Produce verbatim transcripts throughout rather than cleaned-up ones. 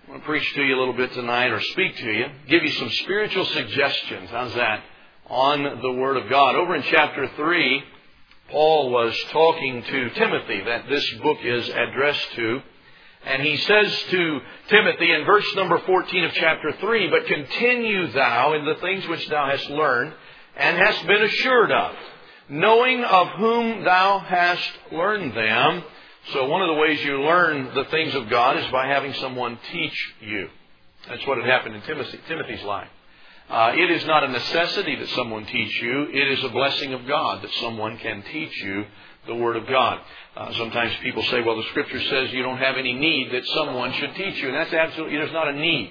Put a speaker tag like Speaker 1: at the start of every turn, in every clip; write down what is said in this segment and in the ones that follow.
Speaker 1: I want to preach to you a little bit tonight, or speak to you, give you some spiritual suggestions. How's that? On the Word of God. Over in chapter three, Paul was talking to Timothy, that this book is addressed to. And he says to Timothy in verse number fourteen of chapter three, "But continue thou in the things which thou hast learned, and hast been assured of, knowing of whom thou hast learned them." So one of the ways you learn the things of God is by having someone teach you. That's what had happened in Timothy, Timothy's life. Uh, it is not a necessity that someone teach you. It is a blessing of God that someone can teach you the Word of God. Uh, sometimes people say, well, the Scripture says you don't have any need that someone should teach you. And that's absolutely, there's not a need.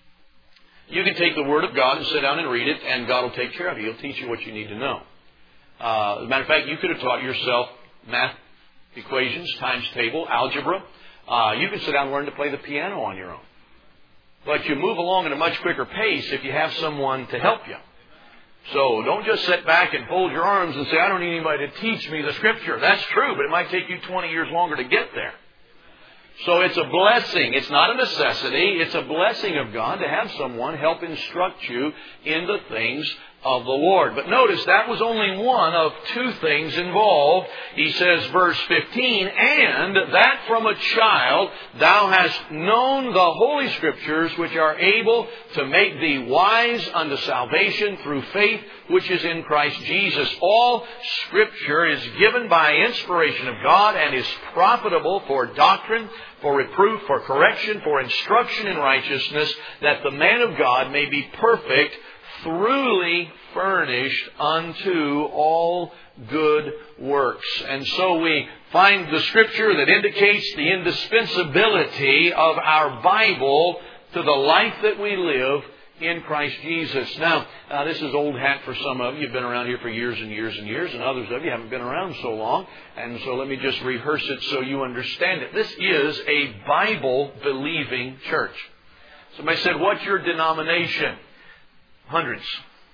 Speaker 1: You can take the Word of God and sit down and read it, and God will take care of you. He'll teach you what you need to know. Uh, as a matter of fact, you could have taught yourself math equations, times table, algebra. Uh, you can sit down and learn to play the piano on your own. But you move along at a much quicker pace if you have someone to help you. So don't just sit back and fold your arms and say, I don't need anybody to teach me the Scripture. That's true, but it might take you twenty years longer to get there. So it's a blessing. It's not a necessity. It's a blessing of God to have someone help instruct you in the things of the Lord. But notice that was only one of two things involved. He says, verse fifteen, "And that from a child thou hast known the Holy Scriptures, which are able to make thee wise unto salvation through faith which is in Christ Jesus." All Scripture is given by inspiration of God and is profitable for doctrine, for reproof, for correction, for instruction in righteousness, that the man of God may be perfect, truly furnished unto all good works. And so we find the Scripture that indicates the indispensability of our Bible to the life that we live in Christ Jesus. Now, uh, this is old hat for some of you. You've been around here for years and years and years, and others of you haven't been around so long. And so let me just rehearse it so you understand it. This is a Bible-believing church. Somebody said, "What's your denomination?" Hundreds.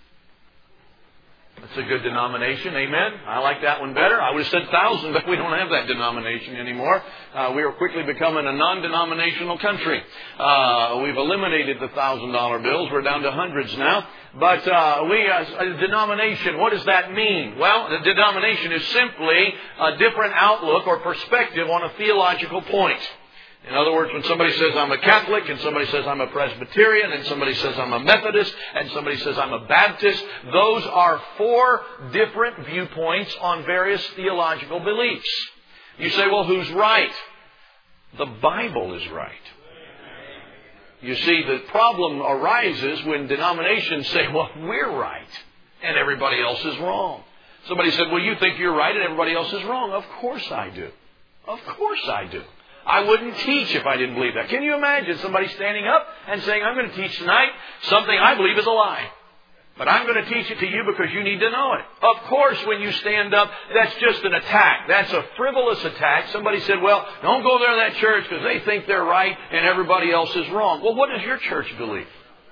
Speaker 1: That's a good denomination. Amen. I like that one better. I would have said thousand, but we don't have that denomination anymore. Uh, we are quickly becoming a non-denominational country. Uh, we've eliminated the thousand dollar bills. We're down to hundreds now. But uh, we, uh, a denomination, what does that mean? Well, the denomination is simply a different outlook or perspective on a theological point. In other words, when somebody says I'm a Catholic, and somebody says I'm a Presbyterian, and somebody says I'm a Methodist, and somebody says I'm a Baptist, those are four different viewpoints on various theological beliefs. You say, well, who's right? The Bible is right. You see, the problem arises when denominations say, well, we're right, and everybody else is wrong. Somebody said, well, you think you're right, and everybody else is wrong. Of course I do. Of course I do. I wouldn't teach if I didn't believe that. Can you imagine somebody standing up and saying, I'm going to teach tonight something I believe is a lie, but I'm going to teach it to you because you need to know it. Of course, when you stand up, that's just an attack. That's a frivolous attack. Somebody said, well, don't go there to that church because they think they're right and everybody else is wrong. Well, what does your church believe?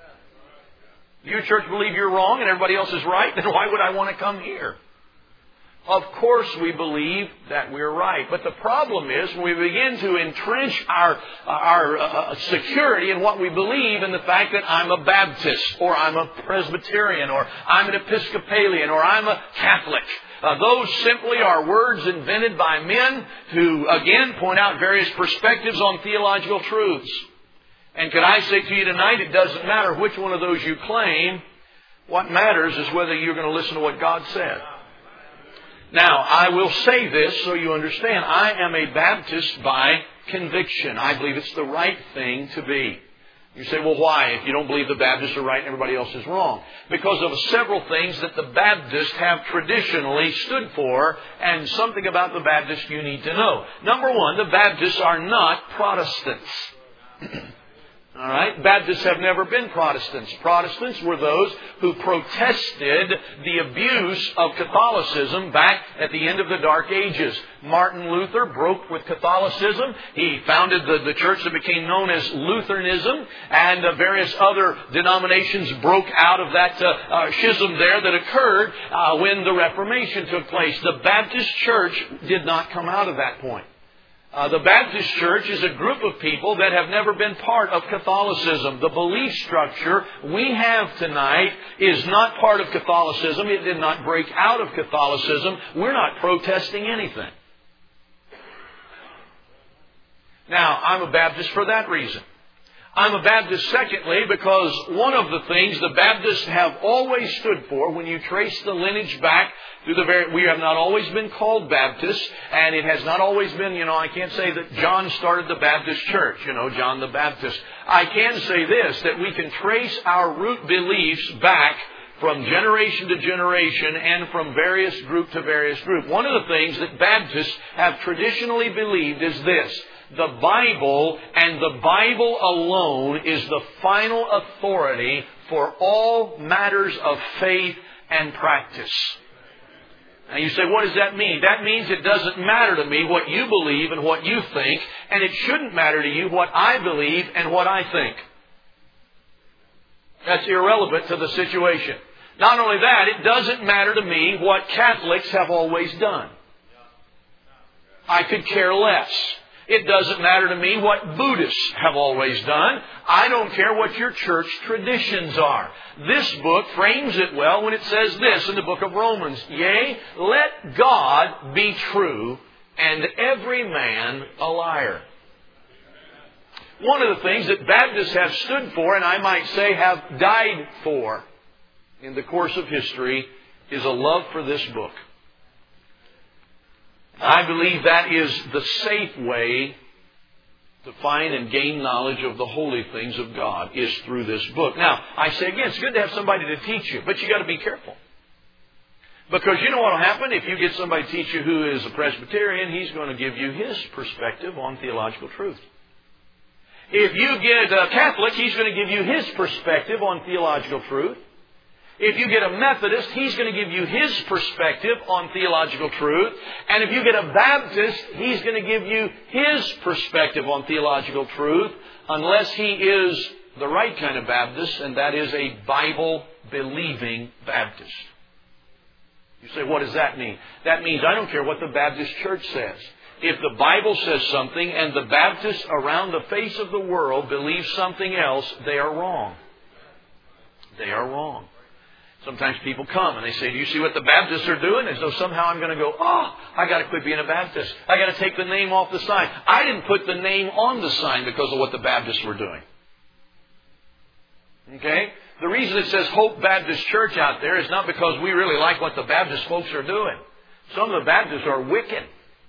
Speaker 1: Your church believe you're wrong and everybody else is right? Then why would I want to come here? Of course we believe that we're right. But the problem is when we begin to entrench our, our uh, security in what we believe in the fact that I'm a Baptist, or I'm a Presbyterian, or I'm an Episcopalian, or I'm a Catholic. Uh, those simply are words invented by men to, again, point out various perspectives on theological truths. And could I say to you tonight, it doesn't matter which one of those you claim. What matters is whether you're going to listen to what God said. Now, I will say this so you understand. I am a Baptist by conviction. I believe it's the right thing to be. You say, well, why? If you don't believe the Baptists are right and everybody else is wrong. Because of several things that the Baptists have traditionally stood for, and something about the Baptists you need to know. Number one, the Baptists are not Protestants. All right? Baptists have never been Protestants. Protestants were those who protested the abuse of Catholicism back at the end of the Dark Ages. Martin Luther broke with Catholicism. He founded the, the church that became known as Lutheranism, and uh, various other denominations broke out of that uh, uh, schism there that occurred uh, when the Reformation took place. The Baptist church did not come out of that point. Uh, the Baptist Church is a group of people that have never been part of Catholicism. The belief structure we have tonight is not part of Catholicism. It did not break out of Catholicism. We're not protesting anything. Now, I'm a Baptist for that reason. I'm a Baptist, secondly, because one of the things the Baptists have always stood for, when you trace the lineage back through the very, we have not always been called Baptists, and it has not always been, you know, I can't say that John started the Baptist church, you know, John the Baptist. I can say this, that we can trace our root beliefs back from generation to generation and from various group to various group. One of the things that Baptists have traditionally believed is this: the Bible and the Bible alone is the final authority for all matters of faith and practice. Now you say, what does that mean? That means it doesn't matter to me what you believe and what you think, and it shouldn't matter to you what I believe and what I think. That's irrelevant to the situation. Not only that, it doesn't matter to me what Catholics have always done. I could care less. It doesn't matter to me what Buddhists have always done. I don't care what your church traditions are. This book frames it well when it says this in the book of Romans: Yea, let God be true, and every man a liar. One of the things that Baptists have stood for, and I might say have died for in the course of history, is a love for this book. I believe that is the safe way to find and gain knowledge of the holy things of God, is through this book. Now, I say again, it's good to have somebody to teach you, but you got to be careful. Because you know what will happen if you get somebody to teach you who is a Presbyterian. He's going to give you his perspective on theological truth. If you get a Catholic, he's going to give you his perspective on theological truth. If you get a Methodist, he's going to give you his perspective on theological truth. And if you get a Baptist, he's going to give you his perspective on theological truth, unless he is the right kind of Baptist, and that is a Bible-believing Baptist. You say, what does that mean? That means I don't care what the Baptist church says. If the Bible says something and the Baptists around the face of the world believe something else, they are wrong. They are wrong. Sometimes people come and they say, do you see what the Baptists are doing? As though somehow I'm going to go, oh, I got to quit being a Baptist. I got to take the name off the sign. I didn't put the name on the sign because of what the Baptists were doing. Okay? The reason it says Hope Baptist Church out there is not because we really like what the Baptist folks are doing. Some of the Baptists are wicked.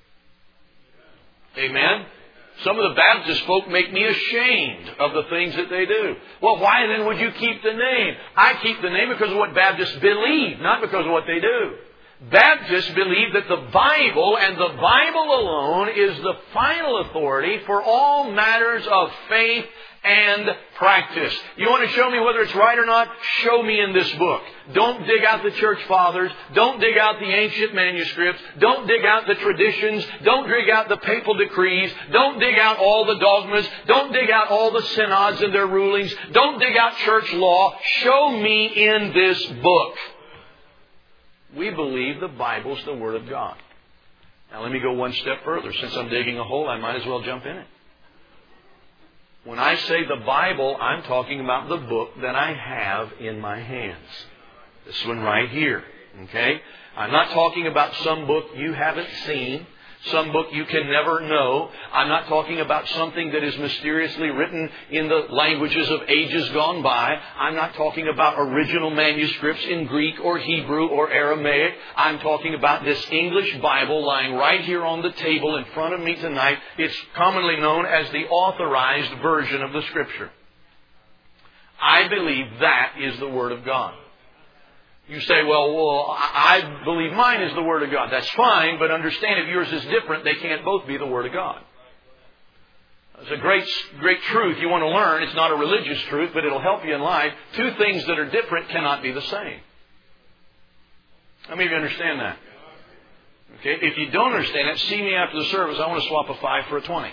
Speaker 1: Amen? Some of the Baptist folk make me ashamed of the things that they do. Well, why then would you keep the name? I keep the name because of what Baptists believe, not because of what they do. Baptists believe that the Bible and the Bible alone is the final authority for all matters of faith and practice. You want to show me whether it's right or not? Show me in this book. Don't dig out the church fathers. Don't dig out the ancient manuscripts. Don't dig out the traditions. Don't dig out the papal decrees. Don't dig out all the dogmas. Don't dig out all the synods and their rulings. Don't dig out church law. Show me in this book. We believe the Bible's the Word of God. Now let me go one step further. Since I'm digging a hole, I might as well jump in it. When I say the Bible, I'm talking about the book that I have in my hands. This one right here. Okay? I'm not talking about some book you haven't seen, some book you can never know. I'm not talking about something that is mysteriously written in the languages of ages gone by. I'm not talking about original manuscripts in Greek or Hebrew or Aramaic. I'm talking about this English Bible lying right here on the table in front of me tonight. It's commonly known as the authorized version of the Scripture. I believe that is the Word of God. You say, well, well, I believe mine is the Word of God. That's fine, but understand if yours is different, they can't both be the Word of God. It's a great, great truth you want to learn. It's not a religious truth, but it'll help you in life. Two things that are different cannot be the same. How many of you understand that? Okay, if you don't understand that, see me after the service. I want to swap a five for a twenty.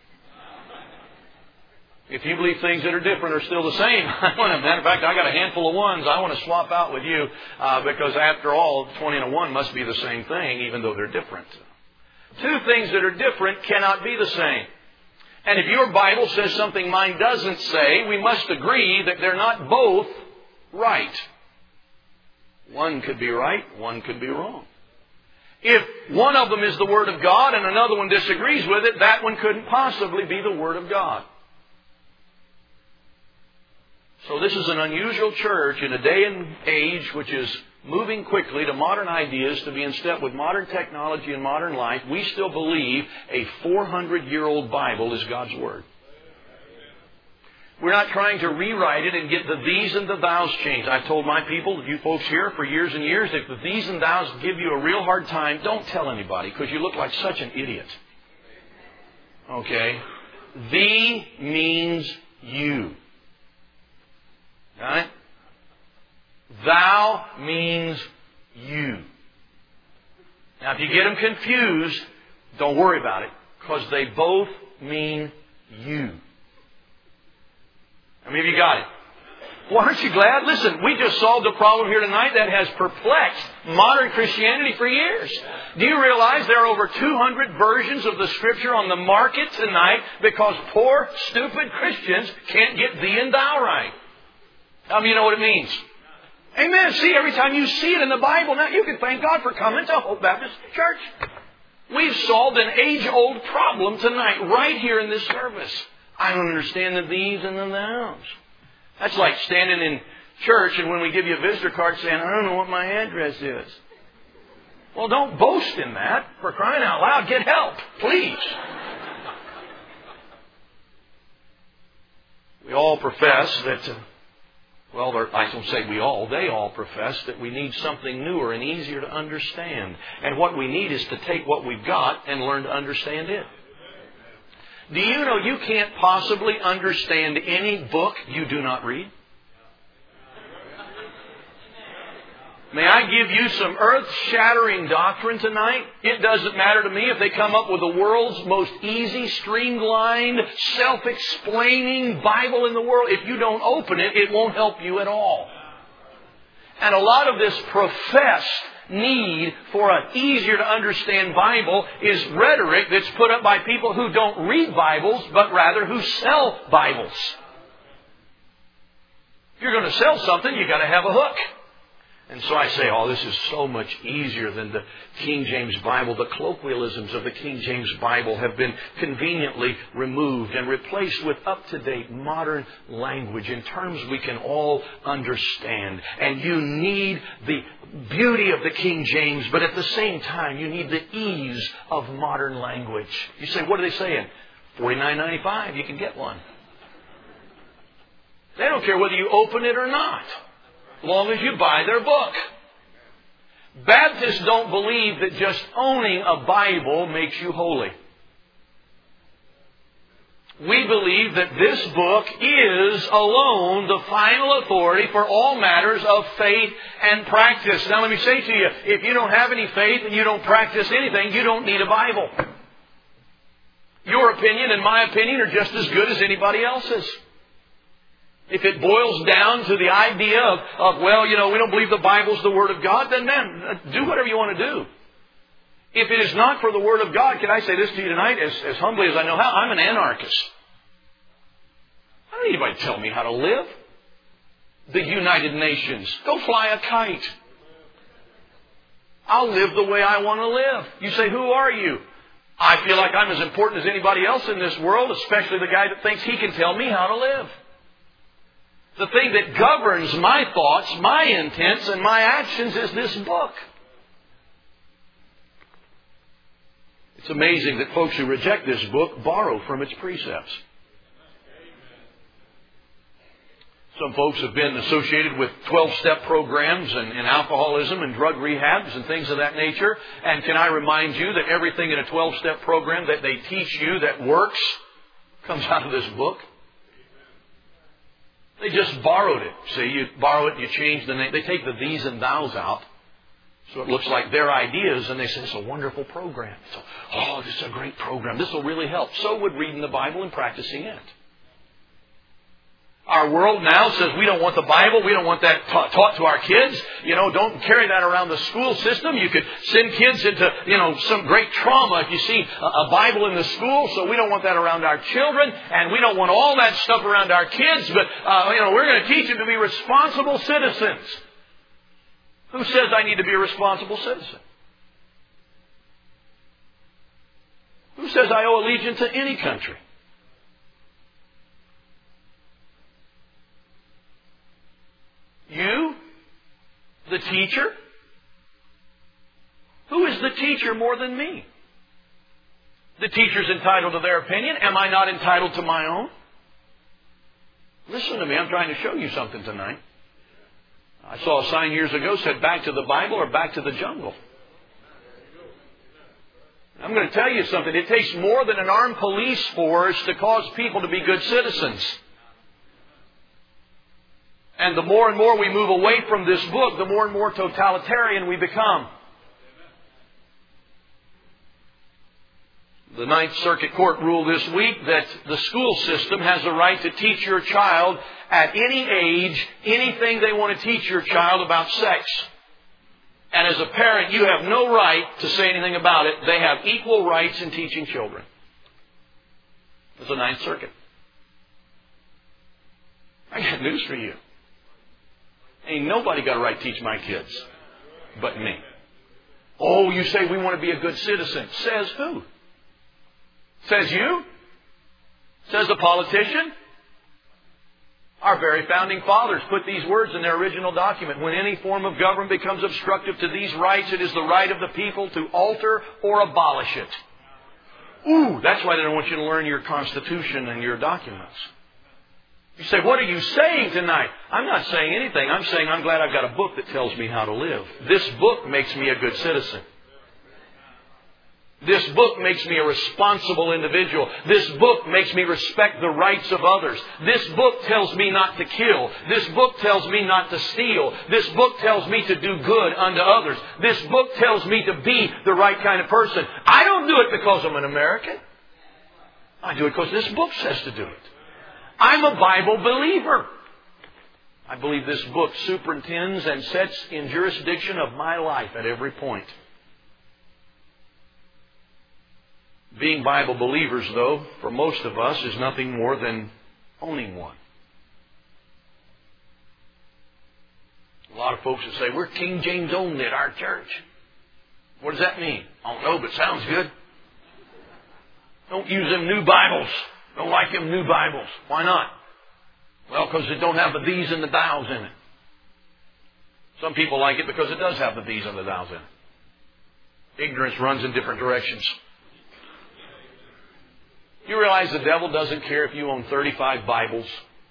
Speaker 1: If you believe things that are different are still the same, I want to, matter of fact, I got a handful of ones I want to swap out with you uh, because after all, twenty and a one must be the same thing, even though they're different. Two things that are different cannot be the same. And if your Bible says something mine doesn't say, we must agree that they're not both right. One could be right, one could be wrong. If one of them is the Word of God and another one disagrees with it, that one couldn't possibly be the Word of God. So this is an unusual church in a day and age which is moving quickly to modern ideas, to be in step with modern technology and modern life. We still believe a four hundred year old Bible is God's Word. We're not trying to rewrite it and get the these and the thous changed. I've told my people, you folks here for years and years, if the these and thous give you a real hard time, don't tell anybody because you look like such an idiot. Okay? Thee means you. Right? Thou means you. Now, if you get them confused, don't worry about it, because they both mean you. How many of you got it? Well, aren't you glad? Listen, we just solved a problem here tonight that has perplexed modern Christianity for years. Do you realize there are over two hundred versions of the Scripture on the market tonight because poor, stupid Christians can't get thee and thou right? How many of you know what it means? Amen. See, every time you see it in the Bible, now you can thank God for coming to Hope Baptist Church. We've solved an age-old problem tonight, right here in this service. I don't understand the these and the thous. That's like standing in church and when we give you a visitor card saying, I don't know what my address is. Well, don't boast in that. For crying out loud, get help, please. We all profess that... Uh, Well, I don't say we all, they all profess that we need something newer and easier to understand. And what we need is to take what we've got and learn to understand it. Do you know you can't possibly understand any book you do not read? May I give you some earth-shattering doctrine tonight? It doesn't matter to me if they come up with the world's most easy, streamlined, self-explaining Bible in the world. If you don't open it, it won't help you at all. And a lot of this professed need for an easier to understand Bible is rhetoric that's put up by people who don't read Bibles, but rather who sell Bibles. If you're going to sell something, you've got to have a hook. And so I say, oh, this is so much easier than the King James Bible. The colloquialisms of the King James Bible have been conveniently removed and replaced with up-to-date modern language in terms we can all understand. And you need the beauty of the King James, but at the same time, you need the ease of modern language. You say, what are they saying? forty-nine ninety-five, you can get one. They don't care whether you open it or not, as long as you buy their book. Baptists don't believe that just owning a Bible makes you holy. We believe that this book is alone the final authority for all matters of faith and practice. Now let me say to you, if you don't have any faith and you don't practice anything, you don't need a Bible. Your opinion and my opinion are just as good as anybody else's. If it boils down to the idea of, of, well, you know, we don't believe the Bible's the Word of God, then man, do whatever you want to do. If it is not for the Word of God, can I say this to you tonight, as, as humbly as I know how, I'm an anarchist. I don't need anybody to tell me how to live. The United Nations. Go fly a kite. I'll live the way I want to live. You say, who are you? I feel like I'm as important as anybody else in this world, especially the guy that thinks he can tell me how to live. The thing that governs my thoughts, my intents, and my actions is this book. It's amazing that folks who reject this book borrow from its precepts. Some folks have been associated with twelve-step programs and, and alcoholism and drug rehabs and things of that nature. And can I remind you that everything in a twelve-step program that they teach you that works comes out of this book? They just borrowed it. See, you borrow it, you change the name. They take the these and thous out, so it looks like their ideas, and they say, it's a wonderful program. So, oh, this is a great program. This will really help. So would reading the Bible and practicing it. Our Our world now says we don't want the Bible. We don't want that ta- taught to our kids. You know, don't carry that around the school system. You could send kids into, you know, some great trauma if you see a, a Bible in the school. So we don't want that around our children. And we don't want all that stuff around our kids. But, uh, you know, we're going to teach them to be responsible citizens. Who says I need to be a responsible citizen? Who says I owe allegiance to any country? You? The teacher? Who is the teacher more than me? The teacher's entitled to their opinion. Am I not entitled to my own? Listen to me. I'm trying to show you something tonight. I saw a sign years ago said back to the Bible or back to the jungle. I'm going to tell you something. It takes more than an armed police force to cause people to be good citizens. And the more and more we move away from this book, the more and more totalitarian we become. The Ninth Circuit Court ruled this week that the school system has a right to teach your child at any age anything they want to teach your child about sex. And as a parent, you have no right to say anything about it. They have equal rights in teaching children. It's the Ninth Circuit. I got news for you. Ain't nobody got a right to teach my kids but me. Oh, you say we want to be a good citizen. Says who? Says you? Says the politician? Our very founding fathers put these words in their original document. When any form of government becomes obstructive to these rights, it is the right of the people to alter or abolish it. Ooh, that's why they don't want you to learn your Constitution and your documents. You say, what are you saying tonight? I'm not saying anything. I'm saying I'm glad I've got a book that tells me how to live. This book makes me a good citizen. This book makes me a responsible individual. This book makes me respect the rights of others. This book tells me not to kill. This book tells me not to steal. This book tells me to do good unto others. This book tells me to be the right kind of person. I don't do it because I'm an American. I do it because this book says to do it. I'm a Bible believer. I believe this book superintends and sets in jurisdiction of my life at every point. Being Bible believers, though, for most of us is nothing more than owning one. A lot of folks will say, we're King James only at our church. What does that mean? I don't know, but it sounds good. Don't use them new Bibles. Don't like them new Bibles. Why not? Well, because it don't have the these and the thous in it. Some people like it because it does have the these and the thous in it. Ignorance runs in different directions. You realize the devil doesn't care if you own thirty-five Bibles.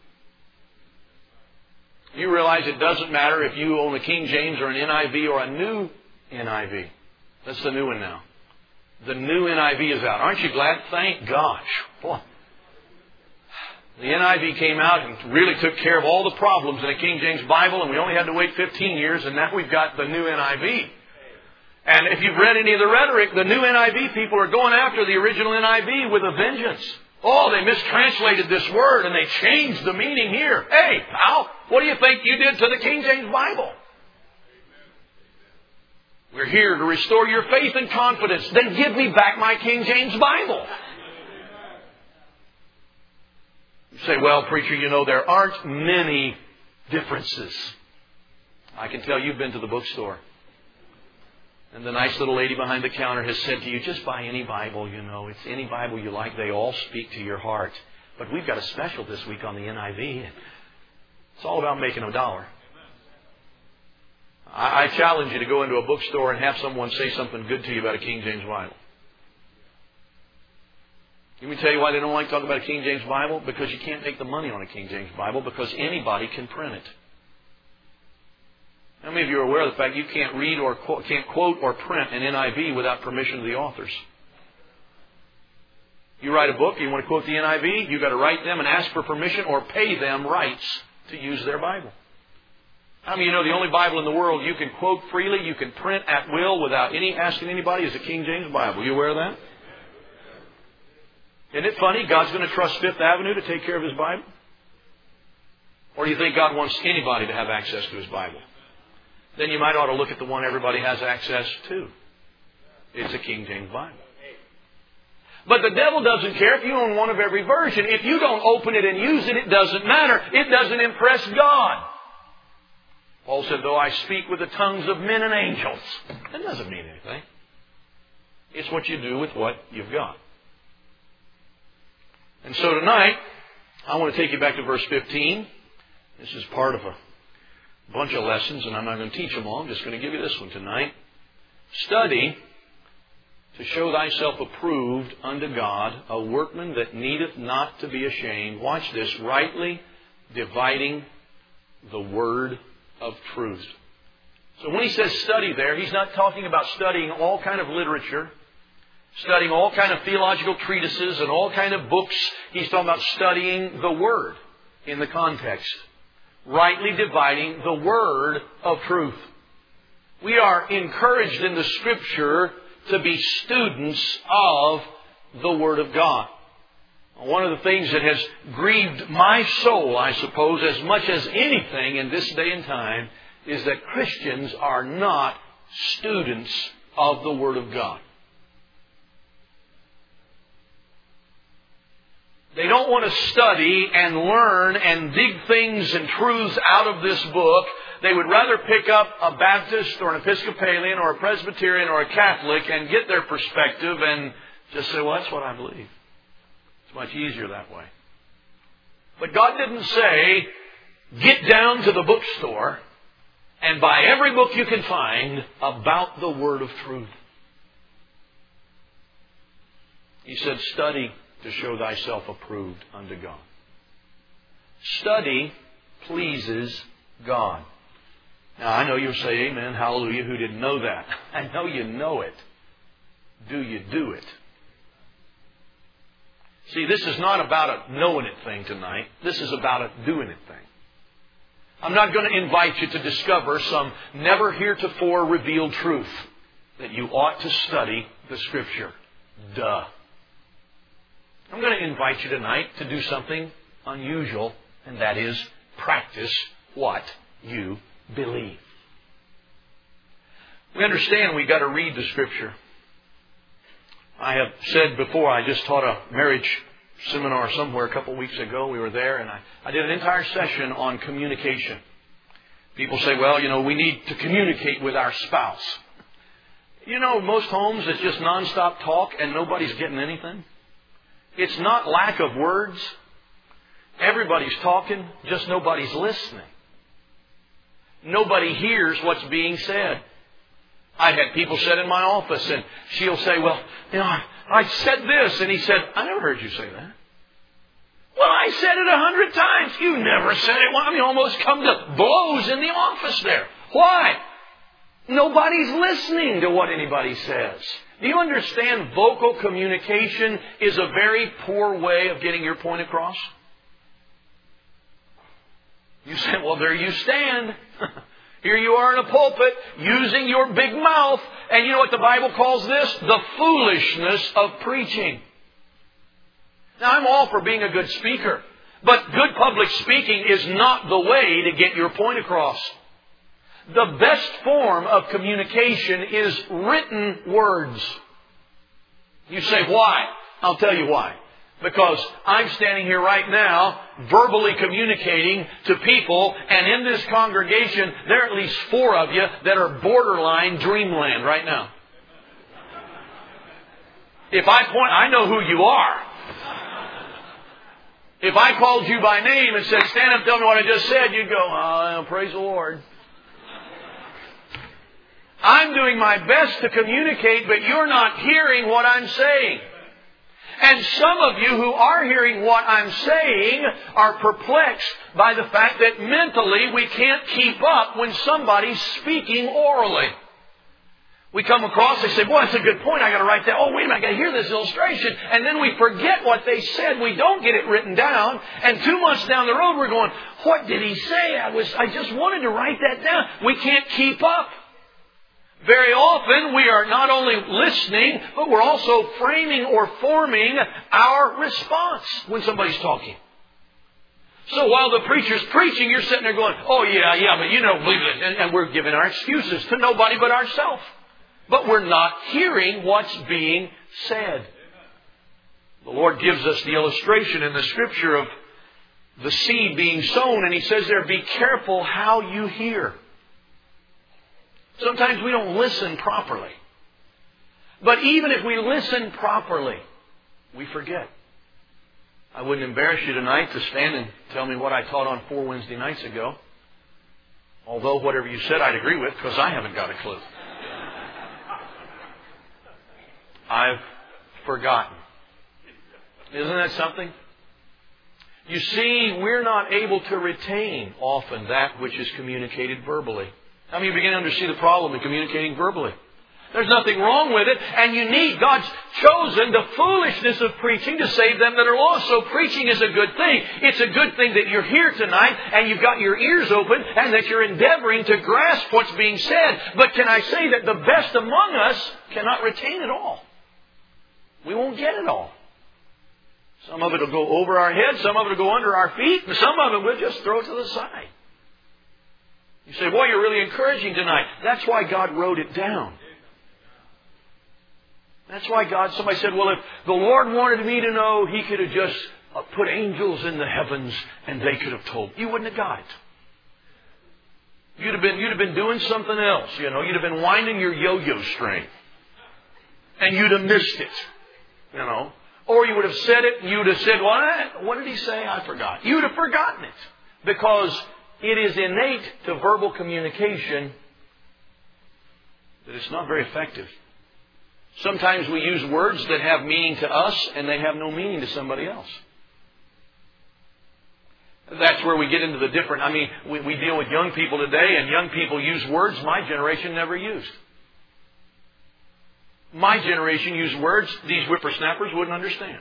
Speaker 1: You realize it doesn't matter if you own a King James or an N I V or a new N I V. That's the new one now. The new N I V is out. Aren't you glad? Thank gosh. Boy. The N I V came out and really took care of all the problems in a King James Bible, and we only had to wait fifteen years, and now we've got the new N I V. And if you've read any of the rhetoric, the new N I V people are going after the original N I V with a vengeance. Oh, they mistranslated this word and they changed the meaning here. Hey, pal, what do you think you did to the King James Bible? We're here to restore your faith and confidence. Then give me back my King James Bible. You say, well, preacher, you know, there aren't many differences. I can tell you've been to the bookstore. And the nice little lady behind the counter has said to you, just buy any Bible, you know. It's any Bible you like. They all speak to your heart. But we've got a special this week on the N I V. It's all about making a dollar. I, I challenge you to go into a bookstore and have someone say something good to you about a King James Bible. Let me tell you why they don't like talking about a King James Bible. Because you can't make the money on a King James Bible because anybody can print it. How many of you are aware of the fact you can't read or quote, can't quote or print an N I V without permission of the authors? You write a book, you want to quote the N I V, you've got to write them and ask for permission or pay them rights to use their Bible. How many of you know the only Bible in the world you can quote freely, you can print at will without any asking anybody is the King James Bible? You aware of that? Isn't it funny? God's going to trust Fifth Avenue to take care of His Bible? Or do you think God wants anybody to have access to His Bible? Then you might ought to look at the one everybody has access to. It's a King James Bible. But the devil doesn't care if you own one of every version. If you don't open it and use it, it doesn't matter. It doesn't impress God. Paul said, though I speak with the tongues of men and angels. That doesn't mean anything. It's what you do with what you've got. And so tonight, I want to take you back to verse fifteen. This is part of a bunch of lessons, and I'm not going to teach them all. I'm just going to give you this one tonight. Study to show thyself approved unto God, a workman that needeth not to be ashamed. Watch this. Rightly dividing the word of truth. So when he says study there, he's not talking about studying all kind of literature, studying all kind of theological treatises and all kind of books. He's talking about studying the Word in the context. Rightly dividing the Word of truth. We are encouraged in the Scripture to be students of the Word of God. One of the things that has grieved my soul, I suppose, as much as anything in this day and time, is that Christians are not students of the Word of God. They don't want to study and learn and dig things and truths out of this book. They would rather pick up a Baptist or an Episcopalian or a Presbyterian or a Catholic and get their perspective and just say, well, that's what I believe. It's much easier that way. But God didn't say, get down to the bookstore and buy every book you can find about the Word of truth. He said, study to show thyself approved unto God. Study pleases God. Now, I know you'll say, amen, hallelujah, who didn't know that? I know you know it. Do you do it? See, this is not about a knowing it thing tonight. This is about a doing it thing. I'm not going to invite you to discover some never heretofore revealed truth that you ought to study the Scripture. Duh. I'm going to invite you tonight to do something unusual, and that is practice what you believe. We understand we've got to read the Scripture. I have said before, I just taught a marriage seminar somewhere a couple of weeks ago. We were there, and I, I did an entire session on communication. People say, well, you know, we need to communicate with our spouse. You know, most homes it's just nonstop talk and nobody's getting anything. It's not lack of words. Everybody's talking, just nobody's listening. Nobody hears what's being said. I've had people sit in my office and she'll say, well, you know, I, I said this. And he said, I never heard you say that. Well, I said it a hundred times. You never said it. Well, I mean, almost come to blows in the office there. Why? Nobody's listening to what anybody says. Do you understand vocal communication is a very poor way of getting your point across? You say, well, there you stand. Here you are in a pulpit using your big mouth. And you know what the Bible calls this? The foolishness of preaching. Now, I'm all for being a good speaker. But good public speaking is not the way to get your point across. The best form of communication is written words. You say, why? I'll tell you why. Because I'm standing here right now verbally communicating to people, and in this congregation there are at least four of you that are borderline dreamland right now. If I point, I know who you are. If I called you by name and said, stand up, tell me what I just said, you'd go, oh, praise the Lord. I'm doing my best to communicate, but you're not hearing what I'm saying. And some of you who are hearing what I'm saying are perplexed by the fact that mentally we can't keep up when somebody's speaking orally. We come across, they say, boy, that's a good point. I got to write that. Oh, wait a minute, I got to hear this illustration. And then we forget what they said. We don't get it written down. And two months down the road, we're going, what did he say? I was, I just wanted to write that down. We can't keep up. Very often we are not only listening, but we're also framing or forming our response when somebody's talking. So while the preacher's preaching, you're sitting there going, oh yeah, yeah, but you don't believe it. And, and we're giving our excuses to nobody but ourselves. But we're not hearing what's being said. The Lord gives us the illustration in the Scripture of the seed being sown. And He says there, be careful how you hear. Sometimes we don't listen properly. But even if we listen properly, we forget. I wouldn't embarrass you tonight to stand and tell me what I taught on four Wednesday nights ago. Although whatever you said I'd agree with, because I haven't got a clue. I've forgotten. Isn't that something? You see, we're not able to retain often that which is communicated verbally. How many of you begin to see the problem in communicating verbally? There's nothing wrong with it, and you need, God's chosen the foolishness of preaching to save them that are lost. So preaching is a good thing. It's a good thing that you're here tonight and you've got your ears open and that you're endeavoring to grasp what's being said. But can I say that the best among us cannot retain it all? We won't get it all. Some of it will go over our heads, some of it will go under our feet, and some of it we'll just throw to the side. You say, boy, you're really encouraging tonight. That's why God wrote it down. That's why God, somebody said, well, if the Lord wanted me to know, He could have just put angels in the heavens and they could have told. You wouldn't have got it. You'd have been, you'd have been doing something else, you know. You'd have been winding your yo-yo string. And you'd have missed it, you know. Or you would have said it and you'd have said, what? What did he say? I forgot. You'd have forgotten it. Because it is innate to verbal communication that it's not very effective. Sometimes we use words that have meaning to us and they have no meaning to somebody else. That's where we get into the different... I mean, we, we deal with young people today, and young people use words my generation never used. My generation used words these whippersnappers wouldn't understand.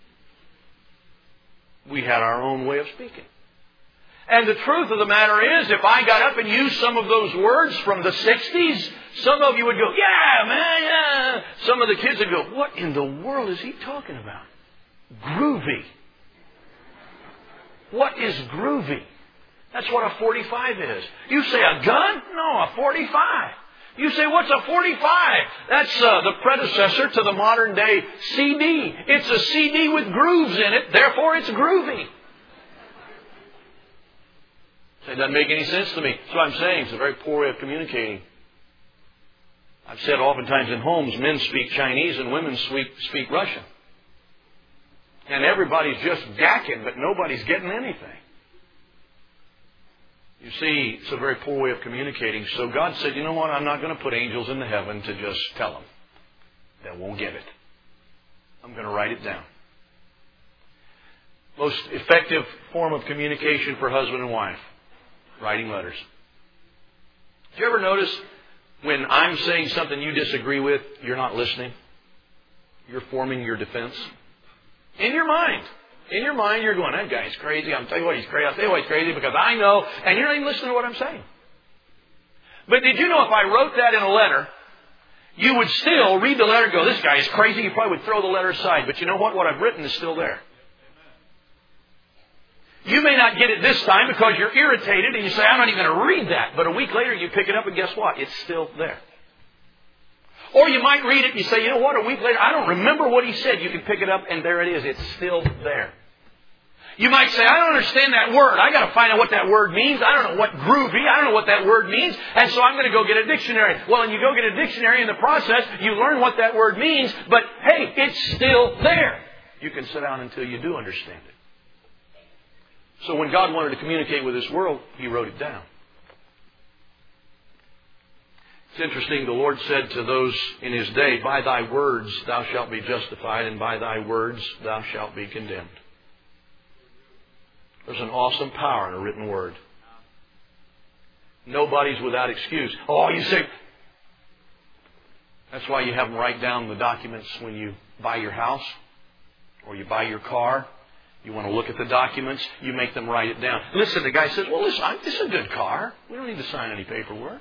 Speaker 1: We had our own way of speaking. And the truth of the matter is, if I got up and used some of those words from the sixties, some of you would go, yeah, man, yeah. Some of the kids would go, what in the world is he talking about? Groovy. What is groovy? That's what a forty-five is. You say a gun? No, a forty-five. You say, what's a forty-five? That's uh, the predecessor to the modern day C D. It's a C D with grooves in it, therefore it's groovy. It doesn't make any sense to me. That's what I'm saying. It's a very poor way of communicating. I've said oftentimes in homes, men speak Chinese and women speak, speak Russian. And everybody's just gacking, but nobody's getting anything. You see, it's a very poor way of communicating. So God said, you know what? I'm not going to put angels in the heaven to just tell them. They won't get it. I'm going to write it down. Most effective form of communication for husband and wife. Writing letters. Do you ever notice when I'm saying something you disagree with, you're not listening? You're forming your defense. In your mind. In your mind, you're going, that guy's crazy. I'm telling you what, he's crazy. I'll tell you why he's crazy because I know. And you're not even listening to what I'm saying. But did you know if I wrote that in a letter, you would still read the letter and go, this guy is crazy. You probably would throw the letter aside. But you know what? What I've written is still there. You may not get it this time because you're irritated and you say, I'm not even going to read that. But a week later you pick it up and guess what? It's still there. Or you might read it and you say, you know what, a week later, I don't remember what he said. You can pick it up and there it is. It's still there. You might say, I don't understand that word. I got to find out what that word means. I don't know what groovy. I don't know what that word means. And so I'm going to go get a dictionary. Well, and you go get a dictionary in the process, you learn what that word means. But hey, it's still there. You can sit down until you do understand it. So when God wanted to communicate with this world, He wrote it down. It's interesting, the Lord said to those in His day, by thy words thou shalt be justified, and by thy words thou shalt be condemned. There's an awesome power in a written word. Nobody's without excuse. Oh, you say... That's why you have them write down the documents when you buy your house or you buy your car. You want to look at the documents, you make them write it down. Listen, the guy says, well, listen, this is a good car. We don't need to sign any paperwork.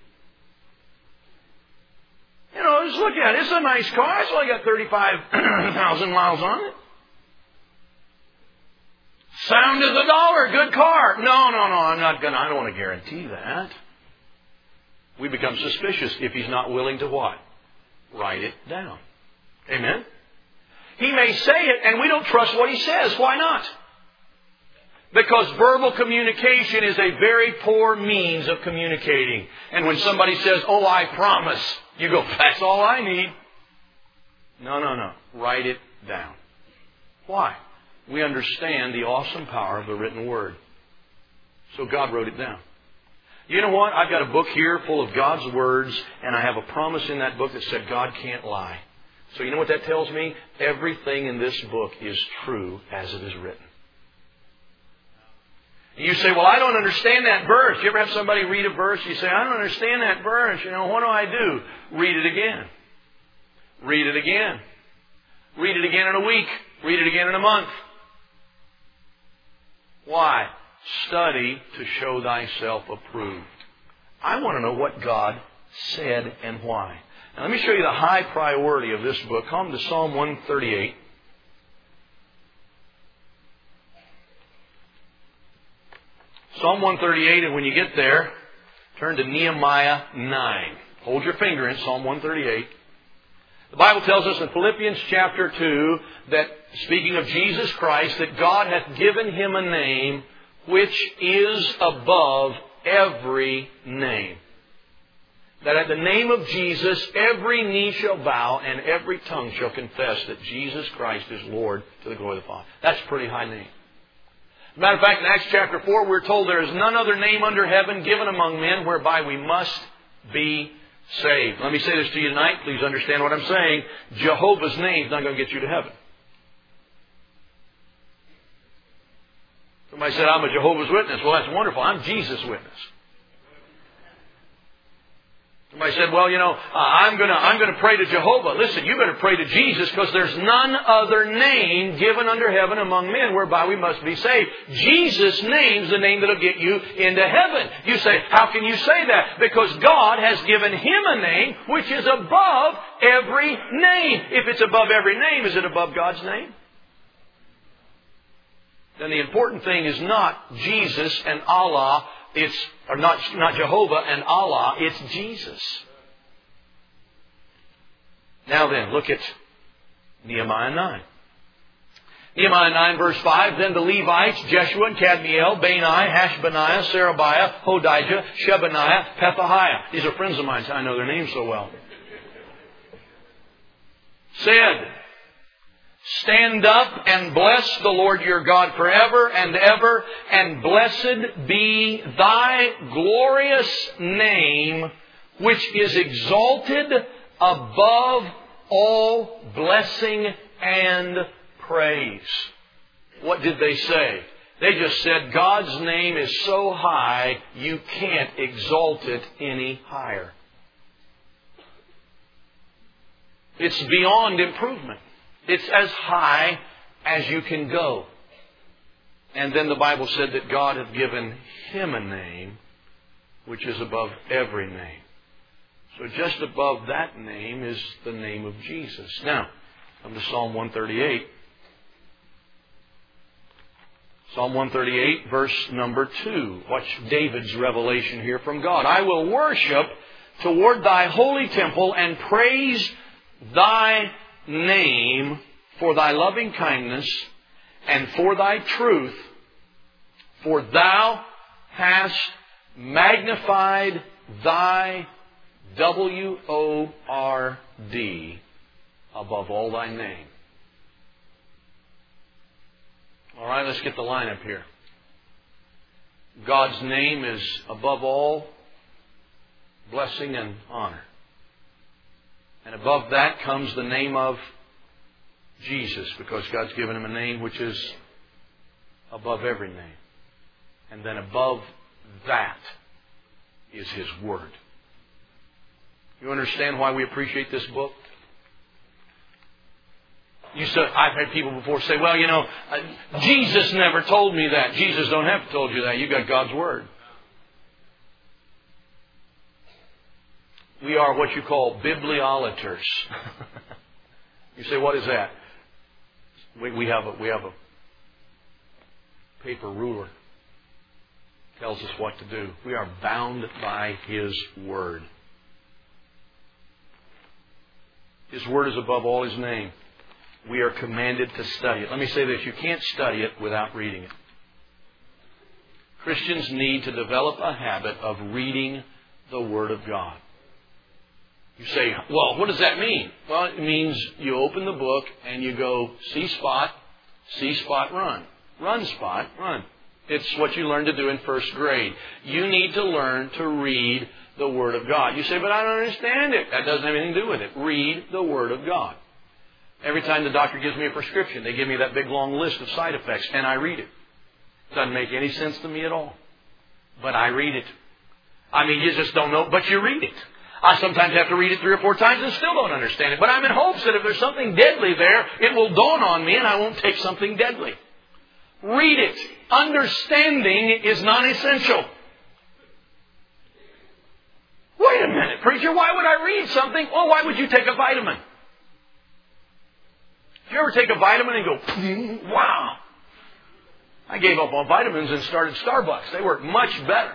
Speaker 1: You know, just look at it. It's a nice car. It's only got thirty-five thousand miles on it. Sound as a dollar, good car. No, no, no, I'm not going to, I don't want to guarantee that. We become suspicious if he's not willing to what? Write it down. Amen? He may say it and we don't trust what he says. Why not? Because verbal communication is a very poor means of communicating. And when somebody says, oh, I promise, you go, that's all I need. No, no, no. Write it down. Why? We understand the awesome power of the written word. So God wrote it down. You know what? I've got a book here full of God's words, and I have a promise in that book that said God can't lie. So you know what that tells me? Everything in this book is true as it is written. You say, well, I don't understand that verse. You ever have somebody read a verse? You say, I don't understand that verse. You know, what do I do? Read it again. Read it again. Read it again in a week. Read it again in a month. Why? Study to show thyself approved. I want to know what God said and why. Now let me show you the high priority of this book. Come to Psalm one thirty-eight. Psalm one thirty-eight, and when you get there, turn to Nehemiah nine. Hold your finger in Psalm one thirty-eight. The Bible tells us in Philippians chapter two that, speaking of Jesus Christ, that God hath given Him a name which is above every name. That at the name of Jesus, every knee shall bow and every tongue shall confess that Jesus Christ is Lord to the glory of the Father. That's a pretty high name. As a matter of fact, in Acts chapter four, we're told there is none other name under heaven given among men whereby we must be saved. Let me say this to you tonight. Please understand what I'm saying. Jehovah's name is not going to get you to heaven. Somebody said, I'm a Jehovah's Witness. Well, that's wonderful. I'm Jesus' witness. Somebody said, well, you know, uh, I'm going to I'm going to pray to Jehovah. Listen, you better pray to Jesus, because there's none other name given under heaven among men whereby we must be saved. Jesus' name's the name that'll get you into heaven. You say, how can you say that? Because God has given Him a name which is above every name. If it's above every name, is it above God's name? Then the important thing is not Jesus and Allah. It's or not, not Jehovah and Allah. It's Jesus. Now then, look at Nehemiah nine. Nehemiah nine verse five. Then the Levites, Jeshua and Kadmiel, Bani, Hashbaniah, Sherebiah, Hodijah, Shebaniah, Pethahiah. These are friends of mine, so I know their names so well. Said, stand up and bless the Lord your God forever and ever, and blessed be thy glorious name, which is exalted above all blessing and praise. What did they say? They just said, God's name is so high, you can't exalt it any higher. It's beyond improvement. It's as high as you can go. And then the Bible said that God hath given Him a name which is above every name. So just above that name is the name of Jesus. Now, come to Psalm one thirty-eight. Psalm one thirty-eight, verse number two. Watch David's revelation here from God. I will worship toward thy holy temple and praise thy name for thy loving kindness and for thy truth, for thou hast magnified thy W O R D above all thy name. All right, let's get the line up here. God's name is above all blessing and honor. And above that comes the name of Jesus, because God's given Him a name which is above every name. And then above that is His Word. You understand why we appreciate this book? You said, I've had people before say, well, you know, uh, Jesus never told me that. Jesus don't have to told you that. You got God's Word. We are what you call bibliolaters. You say, what is that? We, we have a, we have a paper ruler tells us what to do. We are bound by His Word. His Word is above all His name. We are commanded to study it. Let me say this. You can't study it without reading it. Christians need to develop a habit of reading the Word of God. You say, well, what does that mean? Well, it means you open the book and you go, see spot, see spot, run. Run spot, run. It's what you learned to do in first grade. You need to learn to read the Word of God. You say, but I don't understand it. That doesn't have anything to do with it. Read the Word of God. Every time the doctor gives me a prescription, they give me that big long list of side effects, and I read it. Doesn't make any sense to me at all. But I read it. I mean, you just don't know, but you read it. I sometimes have to read it three or four times and still don't understand it. But I'm in hopes that if there's something deadly there, it will dawn on me and I won't take something deadly. Read it. Understanding is non-essential. Wait a minute, preacher, why would I read something? Well, why would you take a vitamin? Did you ever take a vitamin and go, wow. I gave up on vitamins and started Starbucks. They work much better.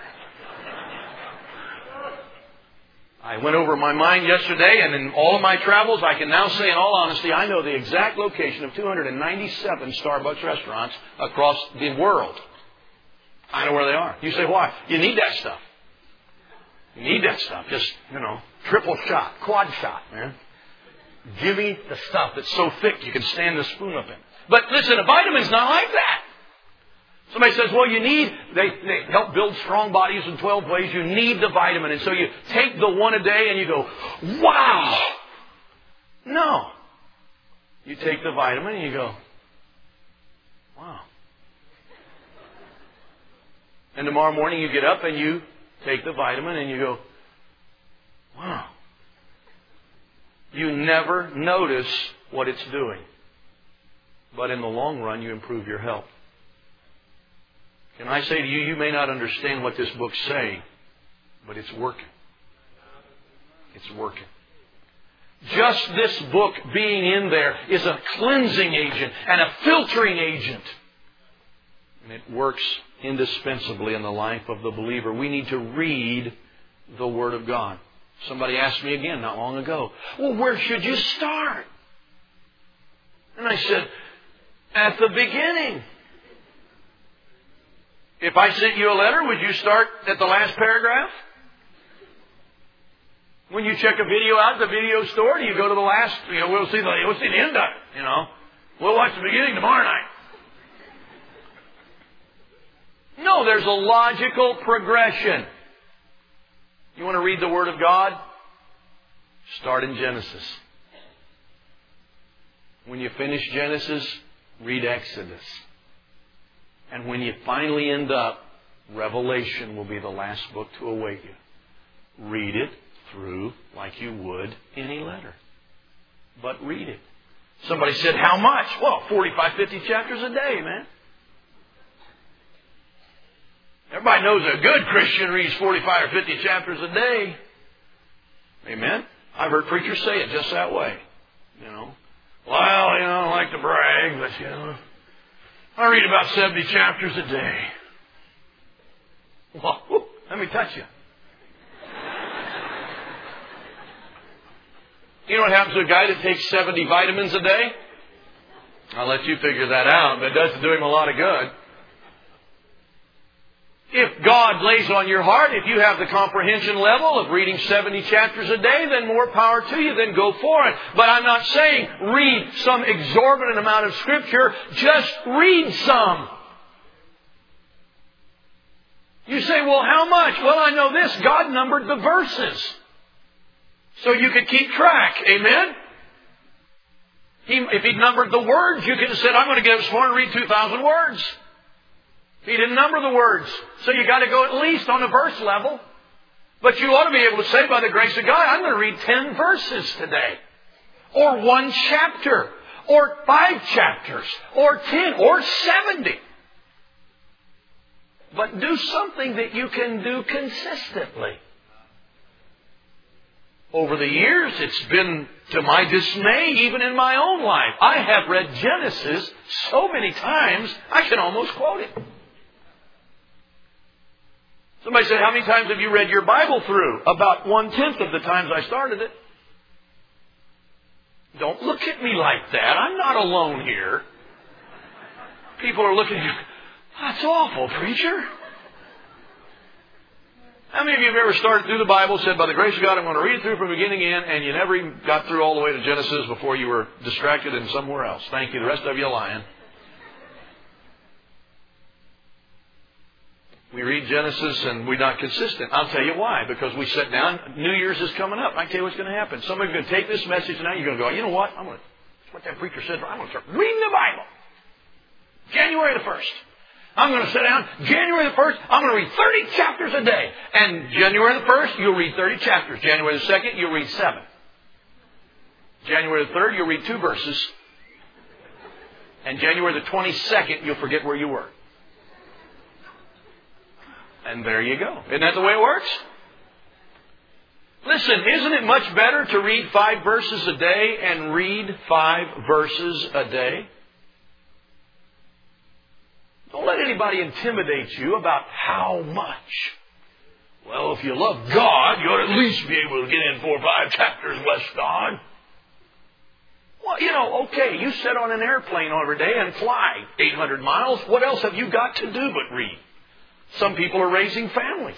Speaker 1: I went over my mind yesterday, and in all of my travels, I can now say in all honesty, I know the exact location of two hundred ninety-seven Starbucks restaurants across the world. I know where they are. You say, why? You need that stuff. You need that stuff. Just, you know, triple shot, quad shot, man. Give me the stuff that's so thick you can stand the spoon up in. But listen, a vitamin's not like that. Somebody says, well, you need, they, they help build strong bodies in twelve ways. You need the vitamin. And so you take the one a day and you go, wow. No. You take the vitamin and you go, wow. And tomorrow morning you get up and you take the vitamin and you go, wow. You never notice what it's doing. But in the long run, you improve your health. Can I say to you, you may not understand what this book's saying, but it's working. It's working. Just this book being in there is a cleansing agent and a filtering agent. And it works indispensably in the life of the believer. We need to read the Word of God. Somebody asked me again not long ago, well, where should you start? And I said, at the beginning. If I sent you a letter, would you start at the last paragraph? When you check a video out at the video store, do you go to the last, you know, we'll see the, we'll see the end of it, you know. We'll watch the beginning tomorrow night. No, there's a logical progression. You want to read the Word of God? Start in Genesis. When you finish Genesis, read Exodus. And when you finally end up, Revelation will be the last book to await you. Read it through like you would any letter. But read it. Somebody said, how much? Well, forty-five, fifty chapters a day, man. Everybody knows a good Christian reads forty-five or fifty chapters a day. Amen? I've heard preachers say it just that way. You know, well, you know, I like to brag, but, you know, I read about seventy chapters a day. Well, whoop, let me touch you. You know what happens to a guy that takes seventy vitamins a day? I'll let you figure that out, but it doesn't do him a lot of good. If God lays on your heart, if you have the comprehension level of reading seventy chapters a day, then more power to you, then go for it. But I'm not saying read some exorbitant amount of Scripture, just read some. You say, well, how much? Well, I know this. God numbered the verses. So you could keep track. Amen? He, if He numbered the words, you could have said, I'm going to get up this morning and read two thousand words. He didn't number the words. So you got to go at least on a verse level. But you ought to be able to say, by the grace of God, I'm going to read ten verses today. Or one chapter. Or five chapters. Or ten. Or seventy. But do something that you can do consistently. Over the years, it's been to my dismay, even in my own life. I have read Genesis so many times, I can almost quote it. Somebody said, how many times have you read your Bible through? About one-tenth of the times I started it. Don't look at me like that. I'm not alone here. People are looking at you. That's awful, preacher. How many of you have ever started through the Bible, said, by the grace of God, I'm going to read it through from beginning in, and you never even got through all the way to Genesis before you were distracted and somewhere else? Thank you. The rest of you are lying. We read Genesis and we're not consistent. I'll tell you why. Because we sit down. New Year's is coming up. I can tell you what's going to happen. Some of you are going to take this message now. You're going to go, you know what? I'm going to, that's what that preacher said. I'm going to start reading the Bible. January the first. I'm going to sit down. January the first, I'm going to read thirty chapters a day. And January the first, you'll read thirty chapters. January the second, you'll read seven. January the third, you'll read two verses. And January the twenty-second, you'll forget where you were. And there you go. Isn't that the way it works? Listen, isn't it much better to read five verses a day and read five verses a day? Don't let anybody intimidate you about how much. Well, if you love God, you ought to at least be able to get in four or five chapters, bless God. Well, you know, okay, you sit on an airplane every day and fly eight hundred miles. What else have you got to do but read? Some people are raising families.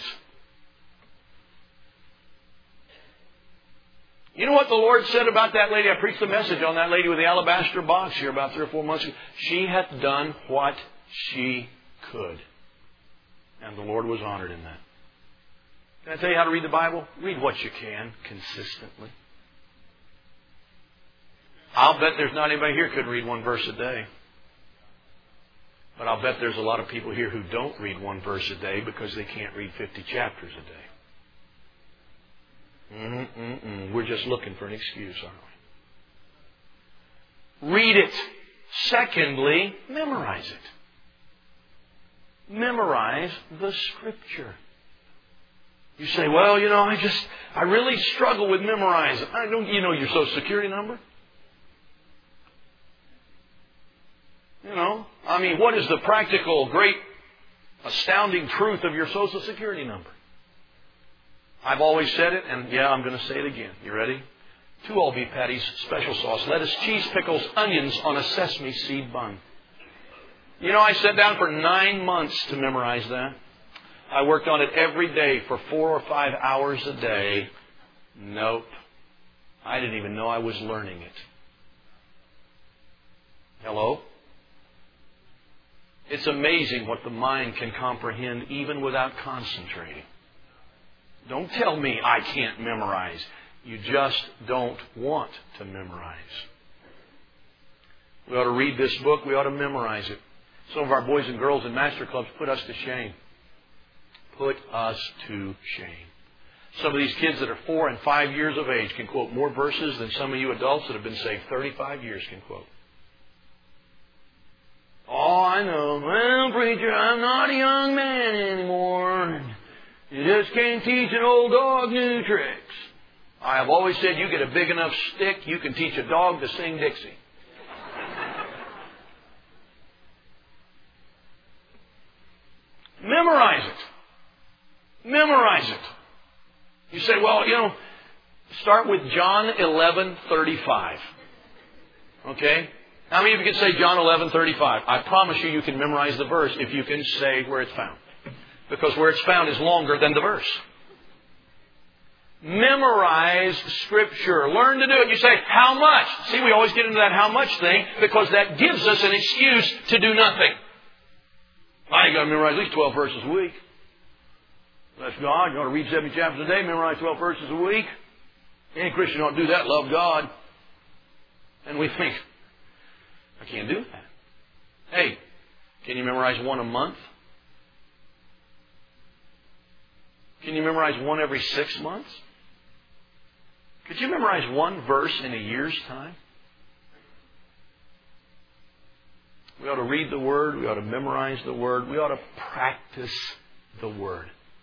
Speaker 1: You know what the Lord said about that lady? I preached a message on that lady with the alabaster box here about three or four months ago. She hath done what she could. And the Lord was honored in that. Can I tell you how to read the Bible? Read what you can consistently. I'll bet there's not anybody here who could read one verse a day. But I'll bet there's a lot of people here who don't read one verse a day because they can't read fifty chapters a day. Mm-mm-mm. We're just looking for an excuse, aren't we? Read it. Secondly, memorize it. Memorize the Scripture. You say, well, you know, I just, I really struggle with memorizing. I don't, you know your Social Security number? You know, I mean, what is the practical, great, astounding truth of your Social Security number? I've always said it, and yeah, I'm going to say it again. You ready? Two all beef patties, special sauce, lettuce, cheese, pickles, onions on a sesame seed bun. You know, I sat down for nine months to memorize that. I worked on it every day for four or five hours a day. Nope. I didn't even know I was learning it. Hello? It's amazing what the mind can comprehend even without concentrating. Don't tell me I can't memorize. You just don't want to memorize. We ought to read this book. We ought to memorize it. Some of our boys and girls in master clubs put us to shame. Put us to shame. Some of these kids that are four and five years of age can quote more verses than some of you adults that have been saved thirty-five years can quote. Oh, I know. Well, preacher, I'm not a young man anymore. You just can't teach an old dog new tricks. I have always said you get a big enough stick, you can teach a dog to sing Dixie. Memorize it. Memorize it. You say, well, you know, start with John eleven thirty-five. Okay? How many of you can say John eleven thirty-five? I promise you, you can memorize the verse if you can say where it's found. Because where it's found is longer than the verse. Memorize Scripture. Learn to do it. You say, how much? See, we always get into that how much thing because that gives us an excuse to do nothing. I ain't got to memorize at least twelve verses a week. That's God. You got to read seventy chapters a day, memorize twelve verses a week. Any Christian ought to do that, love God. And we think, I can't do that. Hey, can you memorize one a month? Can you memorize one every six months? Could you memorize one verse in a year's time? We ought to read the Word. We ought to memorize the Word. We ought to practice the Word.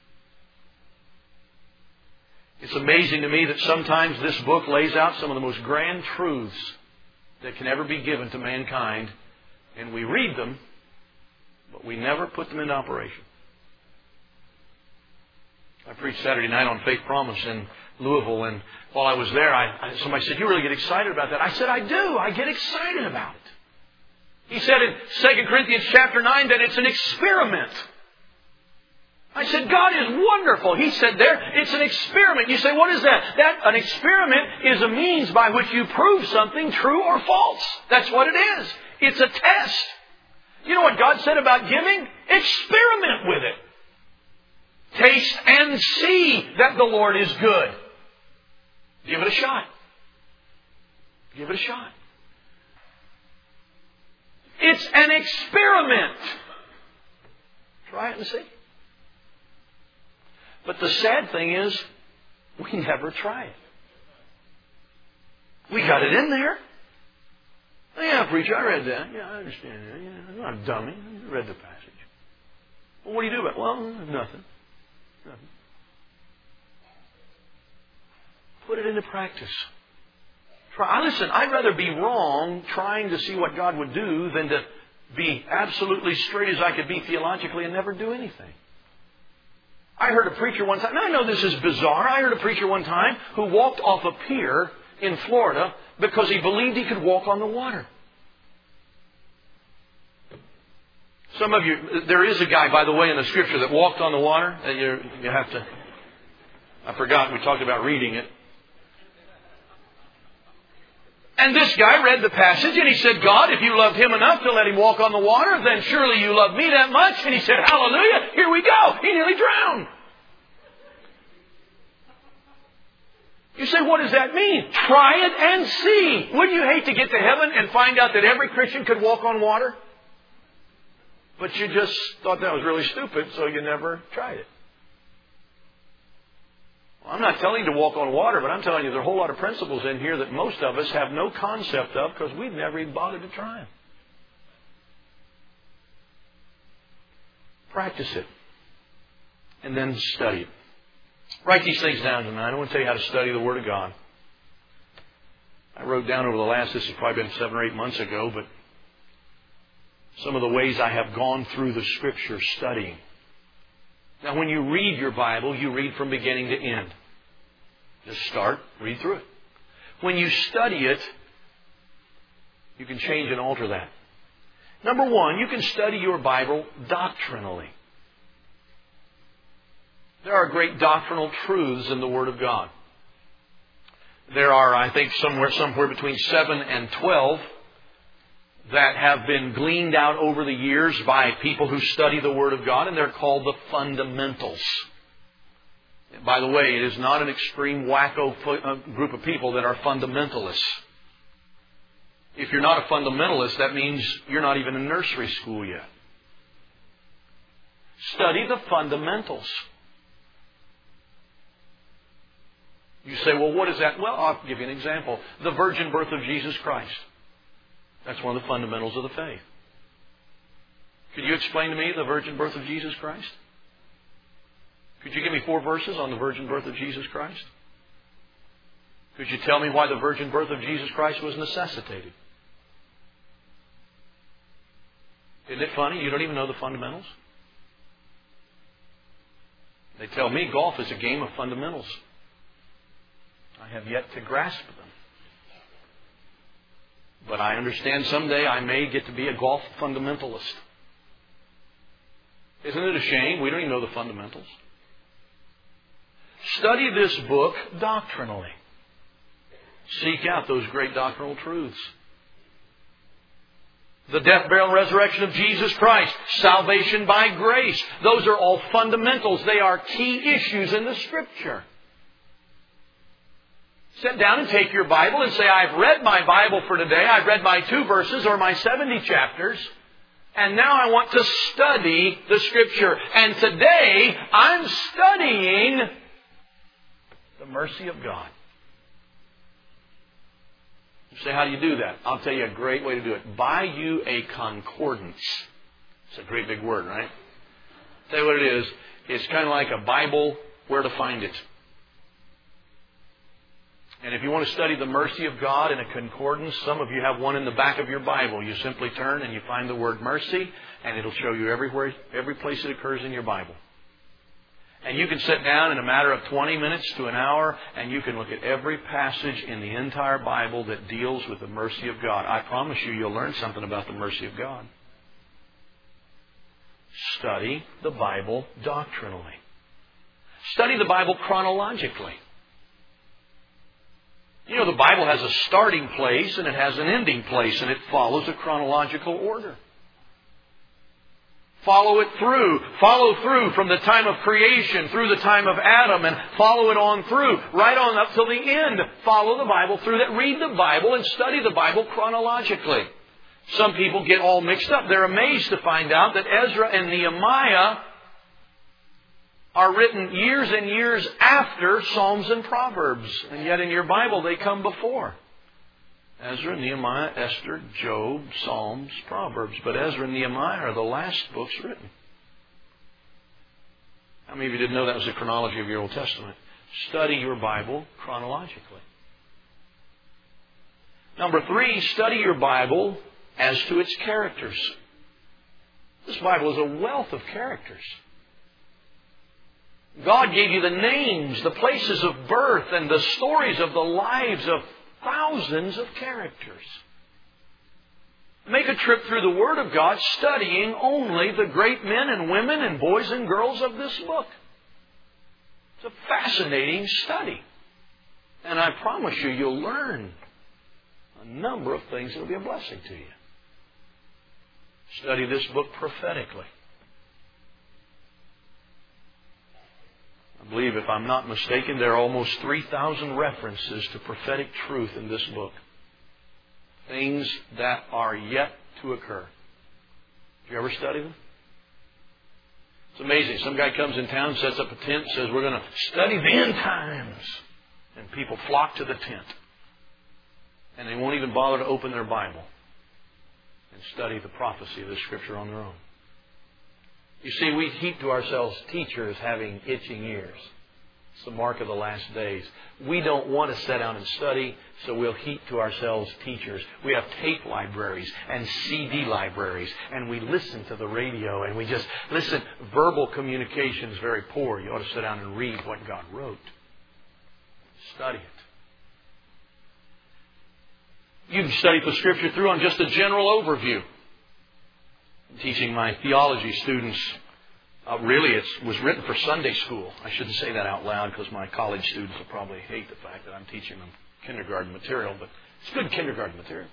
Speaker 1: It's amazing to me that sometimes this book lays out some of the most grand truths that can ever be given to mankind. And we read them, but we never put them into operation. I preached Saturday night on Faith Promise in Louisville, and while I was there, I, I, somebody said, "You really get excited about that?" I said, "I do. I get excited about it." He said in Second Corinthians chapter nine that it's an experiment. I said, "God is wonderful." He said there, it's an experiment. You say, what is that? That an experiment is a means by which you prove something true or false. That's what it is. It's a test. You know what God said about giving? Experiment with it. Taste and see that the Lord is good. Give it a shot. Give it a shot. It's an experiment. Try it and see. But the sad thing is, we never try it. We got it in there. Yeah, preacher, I read that. Yeah, I understand that. Yeah, I'm not a dummy. I read the passage. Well, what do you do about it? Well, nothing. Nothing. Put it into practice. Try. Listen, I'd rather be wrong trying to see what God would do than to be absolutely straight as I could be theologically and never do anything. I heard a preacher one time, and I know this is bizarre, I heard a preacher one time who walked off a pier in Florida because he believed he could walk on the water. Some of you, there is a guy, by the way, in the Scripture that walked on the water. And you, you have to, I forgot, we talked about reading it. And this guy read the passage and he said, "God, if you loved him enough to let him walk on the water, then surely you love me that much." And he said, "Hallelujah, here we go." He nearly drowned. You say, what does that mean? Try it and see. Wouldn't you hate to get to heaven and find out that every Christian could walk on water? But you just thought that was really stupid, so you never tried it. Well, I'm not telling you to walk on water, but I'm telling you there are a whole lot of principles in here that most of us have no concept of because we've never even bothered to try them. Practice it. And then study it. Write these things down tonight. I want to tell you how to study the Word of God. I wrote down over the last, this has probably been seven or eight months ago, but some of the ways I have gone through the Scripture studying. Now, when you read your Bible, you read from beginning to end. Just start, read through it. When you study it, you can change and alter that. Number one, you can study your Bible doctrinally. There are great doctrinal truths in the Word of God. There are, I think, somewhere somewhere between seven and twelve that have been gleaned out over the years by people who study the Word of God, and they're called the fundamentals. By the way, it is not an extreme wacko group of people that are fundamentalists. If you're not a fundamentalist, that means you're not even in nursery school yet. Study the fundamentals. You say, well, what is that? Well, I'll give you an example. The virgin birth of Jesus Christ. That's one of the fundamentals of the faith. Could you explain to me the virgin birth of Jesus Christ? Could you give me four verses on the virgin birth of Jesus Christ? Could you tell me why the virgin birth of Jesus Christ was necessitated? Isn't it funny? You don't even know the fundamentals? They tell me golf is a game of fundamentals. I have yet to grasp them. But I understand someday I may get to be a golf fundamentalist. Isn't it a shame? We don't even know the fundamentals. Study this book doctrinally. Seek out those great doctrinal truths. The death, burial, and resurrection of Jesus Christ. Salvation by grace. Those are all fundamentals. They are key issues in the Scripture. Sit down and take your Bible and say, I've read my Bible for today. I've read my two verses or my seventy chapters. And now I want to study the Scripture. And today I'm studying the mercy of God. You say, how do you do that? I'll tell you a great way to do it. Buy you a concordance. It's a great big word, right? I'll tell you what it is. It's kind of like a Bible, where to find it. And if you want to study the mercy of God in a concordance, some of you have one in the back of your Bible. You simply turn and you find the word mercy, and it'll show you everywhere, every place it occurs in your Bible. And you can sit down in a matter of twenty minutes to an hour and you can look at every passage in the entire Bible that deals with the mercy of God. I promise you, you'll learn something about the mercy of God. Study the Bible doctrinally. Study the Bible chronologically. You know, the Bible has a starting place and it has an ending place, and it follows a chronological order. Follow it through. Follow through from the time of creation through the time of Adam, and follow it on through, right on up till the end. Follow the Bible through that. Read the Bible and study the Bible chronologically. Some people get all mixed up. They're amazed to find out that Ezra and Nehemiah are written years and years after Psalms and Proverbs. And yet in your Bible they come before. Ezra, Nehemiah, Esther, Job, Psalms, Proverbs. But Ezra and Nehemiah are the last books written. How many of you didn't know that was the chronology of your Old Testament? Study your Bible chronologically. Number three, study your Bible as to its characters. This Bible is a wealth of characters. God gave you the names, the places of birth, and the stories of the lives of thousands of characters. Make a trip through the Word of God studying only the great men and women and boys and girls of this book. It's a fascinating study. And I promise you, you'll learn a number of things that will be a blessing to you. Study this book prophetically. I believe, if I'm not mistaken, there are almost three thousand references to prophetic truth in this book. Things that are yet to occur. Did you ever study them? It's amazing. Some guy comes in town, sets up a tent, says, we're going to study the end times. And people flock to the tent. And they won't even bother to open their Bible and study the prophecy of the Scripture on their own. You see, we heap to ourselves teachers having itching ears. It's the mark of the last days. We don't want to sit down and study, so we'll heap to ourselves teachers. We have tape libraries and C D libraries, and we listen to the radio, and we just listen. Verbal communication is very poor. You ought to sit down and read what God wrote. Study it. You can study the Scripture through on just a general overview. Teaching my theology students, uh, really it was written for Sunday school. I shouldn't say that out loud because my college students will probably hate the fact that I'm teaching them kindergarten material, but it's good kindergarten material.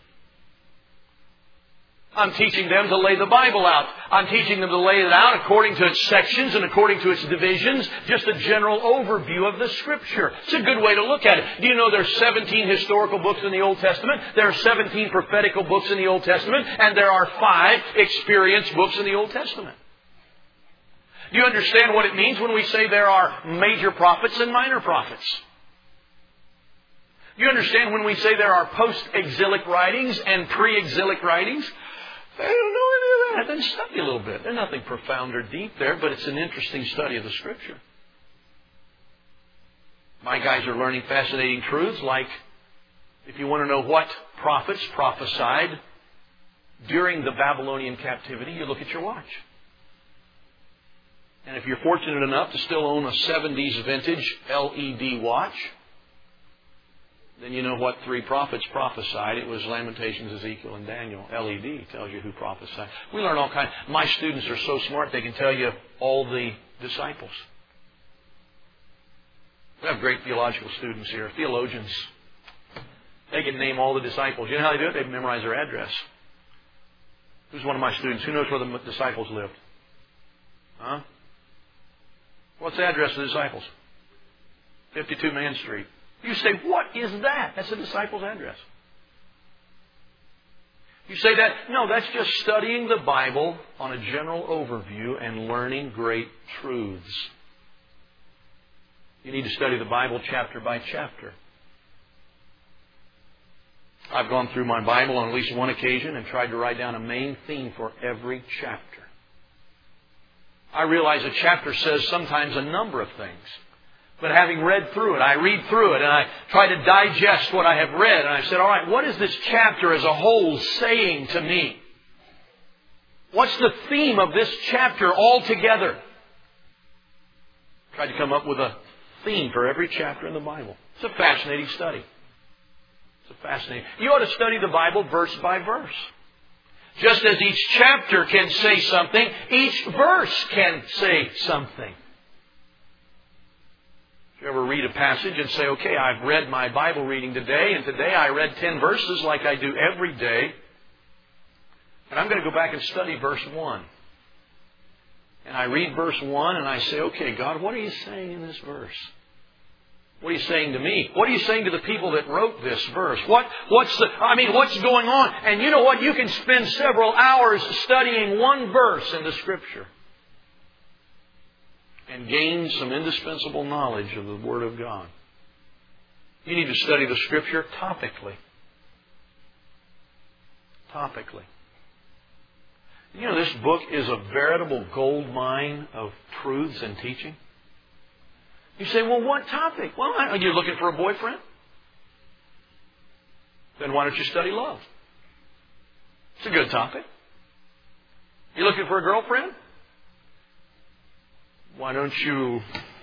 Speaker 1: I'm teaching them to lay the Bible out. I'm teaching them to lay it out according to its sections and according to its divisions. Just a general overview of the Scripture. It's a good way to look at it. Do you know there's seventeen historical books in the Old Testament? There are seventeen prophetical books in the Old Testament. And there are five experience books in the Old Testament. Do you understand what it means when we say there are major prophets and minor prophets? Do you understand when we say there are post-exilic writings and pre-exilic writings? I don't know any of that. Then study a little bit. There's nothing profound or deep there, but it's an interesting study of the Scripture. My guys are learning fascinating truths like, if you want to know what prophets prophesied during the Babylonian captivity, you look at your watch. And if you're fortunate enough to still own a seventies vintage L E D watch, then you know what three prophets prophesied. It was Lamentations, Ezekiel, and Daniel. L E D tells you who prophesied. We learn all kinds. My students are so smart they can tell you all the disciples. We have great theological students here, theologians. They can name all the disciples. You know how they do it? They memorize their address. Who's one of my students? Who knows where the disciples lived? Huh? What's the address of the disciples? fifty-two Main Street. You say, what is that? That's the disciples' address. You say that? No, that's just studying the Bible on a general overview and learning great truths. You need to study the Bible chapter by chapter. I've gone through my Bible on at least one occasion and tried to write down a main theme for every chapter. I realize a chapter says sometimes a number of things. But having read through it, I read through it and I try to digest what I have read. And I said, all right, what is this chapter as a whole saying to me? What's the theme of this chapter altogether? Tried to come up with a theme for every chapter in the Bible. It's a fascinating study. It's a fascinating. You ought to study the Bible verse by verse. Just as each chapter can say something, each verse can say something. You ever read a passage and say, okay, I've read my Bible reading today, and today I read ten verses like I do every day, and I'm going to go back and study verse one. And I read verse one and I say, okay, God, what are you saying in this verse? What are you saying to me? What are you saying to the people that wrote this verse? What, what's the, I mean, what's going on? And you know what? You can spend several hours studying one verse in the Scripture and gain some indispensable knowledge of the Word of God. You need to study the Scripture topically. Topically. You know, this book is a veritable gold mine of truths and teaching. You say, well, what topic? Well, are you looking for a boyfriend? Then why don't you study love? It's a good topic. You looking for a girlfriend? Why don't you...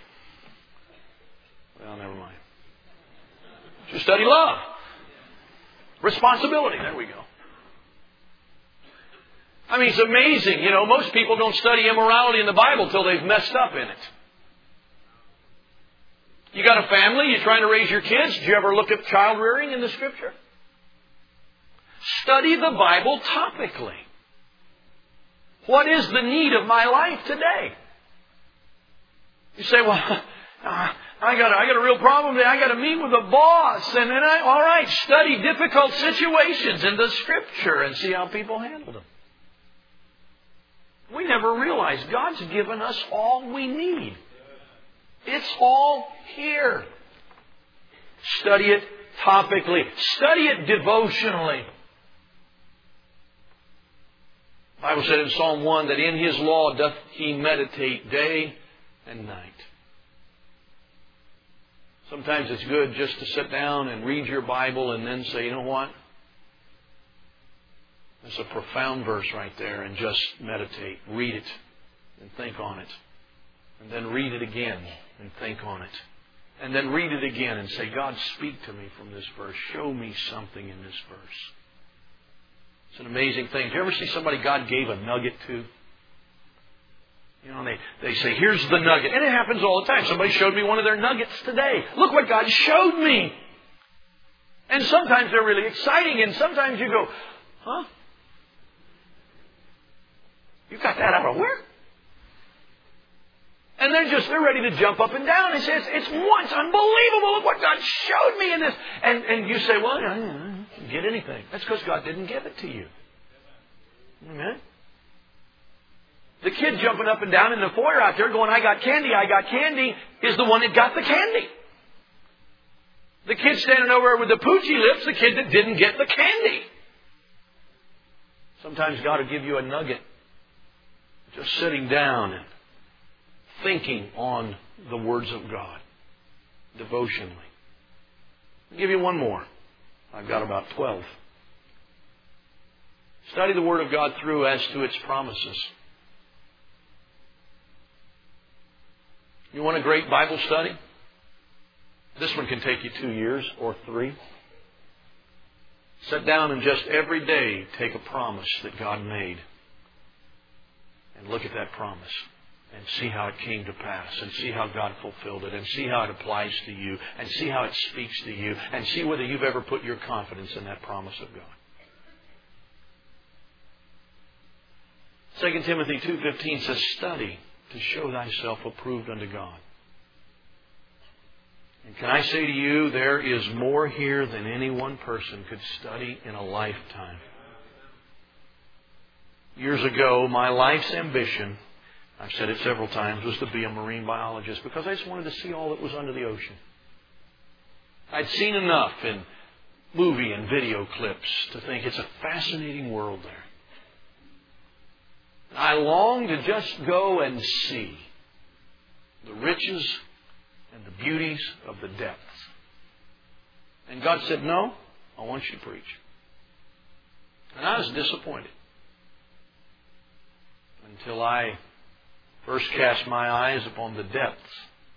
Speaker 1: Well, never mind. You study love. Responsibility. There we go. I mean, it's amazing. You know, most people don't study immorality in the Bible till they've messed up in it. You got a family, you're trying to raise your kids. Did you ever look at child rearing in the Scripture? Study the Bible topically. What is the need of my life today? You say, well, uh, I got a, I got a real problem today. I got to meet with a boss. And then I, all right, study difficult situations in the Scripture and see how people handle them. We never realize God's given us all we need. It's all here. Study it topically. Study it devotionally. The Bible said in Psalm one that in His law doth he meditate day and night. Sometimes it's good just to sit down and read your Bible and then say, you know what? There's a profound verse right there, and just meditate. Read it and think on it. And then read it again and think on it. And then read it again and say, God, speak to me from this verse. Show me something in this verse. It's an amazing thing. Did you ever see somebody God gave a nugget to? You know, they, they say, here's the nugget. And it happens all the time. Somebody showed me one of their nuggets today. Look what God showed me. And sometimes they're really exciting. And sometimes you go, huh? You got that out of where? And they're just, they're ready to jump up and down and say, it's, it's once unbelievable. Look what God showed me in this. And, and you say, well, I didn't get anything. That's because God didn't give it to you. Amen? The kid jumping up and down in the foyer out there going, I got candy, I got candy, is the one that got the candy. The kid standing over with the poochy lips, the kid that didn't get the candy. Sometimes God will give you a nugget. Just sitting down and thinking on the words of God devotionally. I'll give you one more. I've got about twelve. Study the Word of God through as to its promises. You want a great Bible study? This one can take you two years or three. Sit down and just every day take a promise that God made. And look at that promise and see how it came to pass and see how God fulfilled it and see how it applies to you and see how it speaks to you and see whether you've ever put your confidence in that promise of God. Second Timothy two fifteen says, study to show thyself approved unto God. And can I say to you, there is more here than any one person could study in a lifetime. Years ago, my life's ambition, I've said it several times, was to be a marine biologist because I just wanted to see all that was under the ocean. I'd seen enough in movie and video clips to think it's a fascinating world there. I longed to just go and see the riches and the beauties of the depths. And God said, no, I want you to preach. And I was disappointed. Until I first cast my eyes upon the depths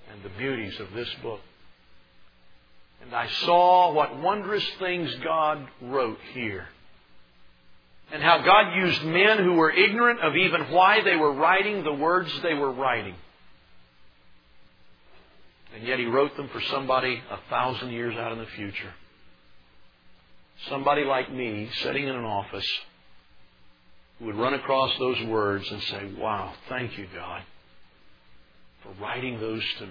Speaker 1: and the beauties of this book. And I saw what wondrous things God wrote here. And how God used men who were ignorant of even why they were writing the words they were writing. And yet He wrote them for somebody a thousand years out in the future. Somebody like me sitting in an office who would run across those words and say, wow, thank you, God, for writing those to me.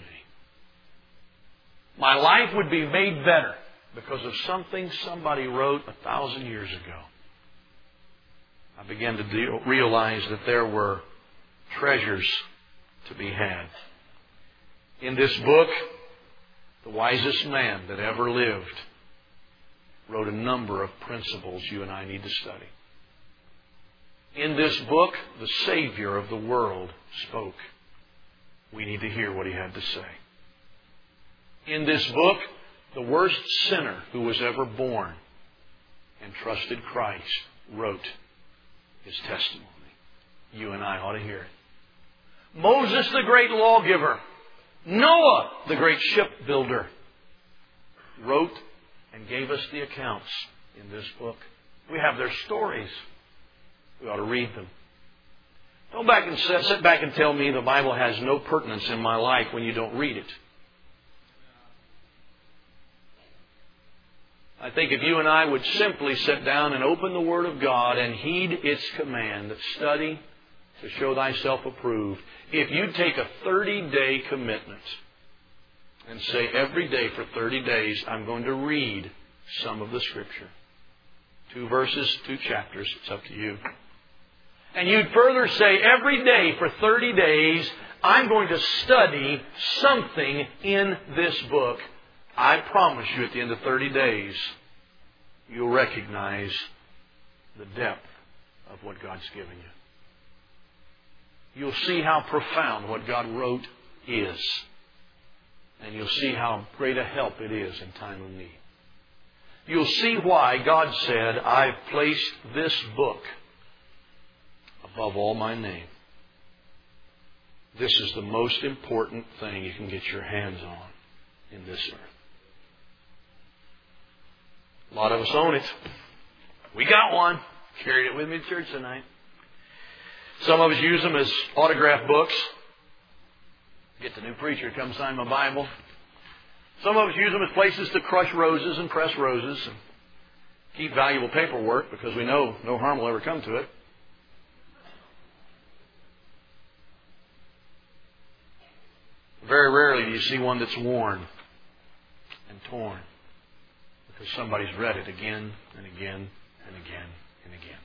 Speaker 1: My life would be made better because of something somebody wrote a thousand years ago. I began to deal, realize that there were treasures to be had. In this book, the wisest man that ever lived wrote a number of principles you and I need to study. In this book, the Savior of the world spoke. We need to hear what He had to say. In this book, the worst sinner who was ever born and trusted Christ wrote his testimony. You and I ought to hear it. Moses, the great lawgiver, Noah, the great shipbuilder, wrote and gave us the accounts in this book. We have their stories. We ought to read them. Don't back and sit, sit back and tell me the Bible has no pertinence in my life when you don't read it. I think if you and I would simply sit down and open the Word of God and heed its command, study to show thyself approved, if you'd take a thirty-day commitment and say every day for thirty days, I'm going to read some of the Scripture. Two verses, two chapters, it's up to you. And you'd further say every day for thirty days, I'm going to study something in this book. I promise you at the end of thirty days, you'll recognize the depth of what God's given you. You'll see how profound what God wrote is. And you'll see how great a help it is in time of need. You'll see why God said, I've placed this book above all my name. This is the most important thing you can get your hands on in this earth. A lot of us own it. We got one. Carried it with me to church tonight. Some of us use them as autograph books. Get the new preacher to come sign my Bible. Some of us use them as places to crush roses and press roses and keep valuable paperwork because we know no harm will ever come to it. Very rarely do you see one that's worn and torn because somebody's read it again and again and again and again.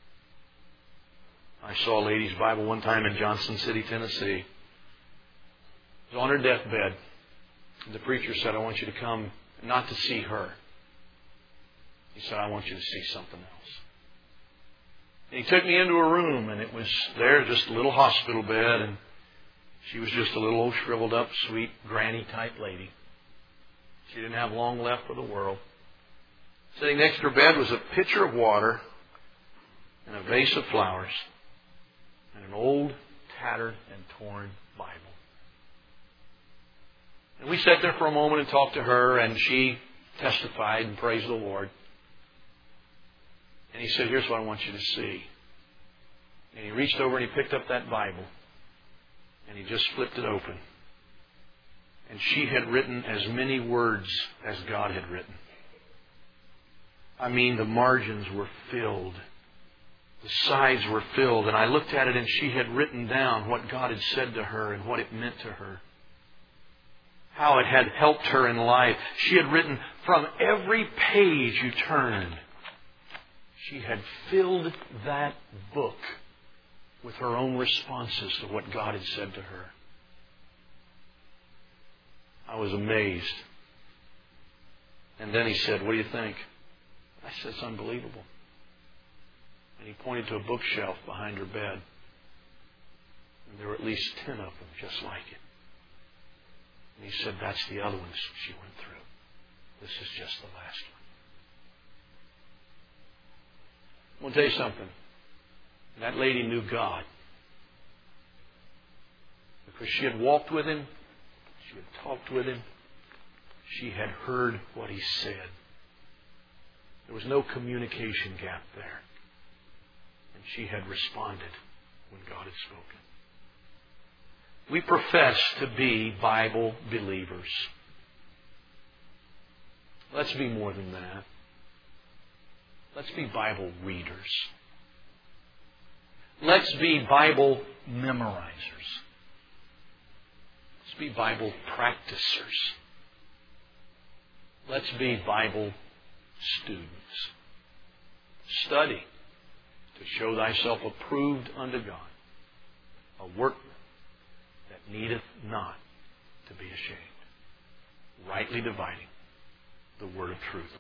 Speaker 1: I saw a lady's Bible one time in Johnson City, Tennessee. She was on her deathbed. And the preacher said, I want you to come not to see her. He said, I want you to see something else. And he took me into a room, and it was there, just a little hospital bed, and she was just a little old shriveled up, sweet, granny type lady. She didn't have long left for the world. Sitting next to her bed was a pitcher of water and a vase of flowers and an old, tattered, and torn Bible. And we sat there for a moment and talked to her, and she testified and praised the Lord. And he said, here's what I want you to see. And he reached over and he picked up that Bible. And he just flipped it open. And she had written as many words as God had written. I mean, the margins were filled. The sides were filled. And I looked at it and she had written down what God had said to her and what it meant to her. How it had helped her in life. She had written from every page you turned. She had filled that book with her own responses to what God had said to her. I was amazed. And then he said, what do you think? I said, it's unbelievable. And he pointed to a bookshelf behind her bed. And there were at least ten of them just like it. And he said, that's the other ones she went through. This is just the last one. I'm going to tell you something. That lady knew God. Because she had walked with Him.
Speaker 2: She had talked with him. She had heard what he said. There was no communication gap there. And she had responded when God had spoken. We profess to be Bible believers. Let's be more than that. Let's be Bible readers. Let's be Bible memorizers. Let's be Bible practicers. Let's be Bible students. Study to show thyself approved unto God, a workman that needeth not to be ashamed, rightly dividing the word of truth.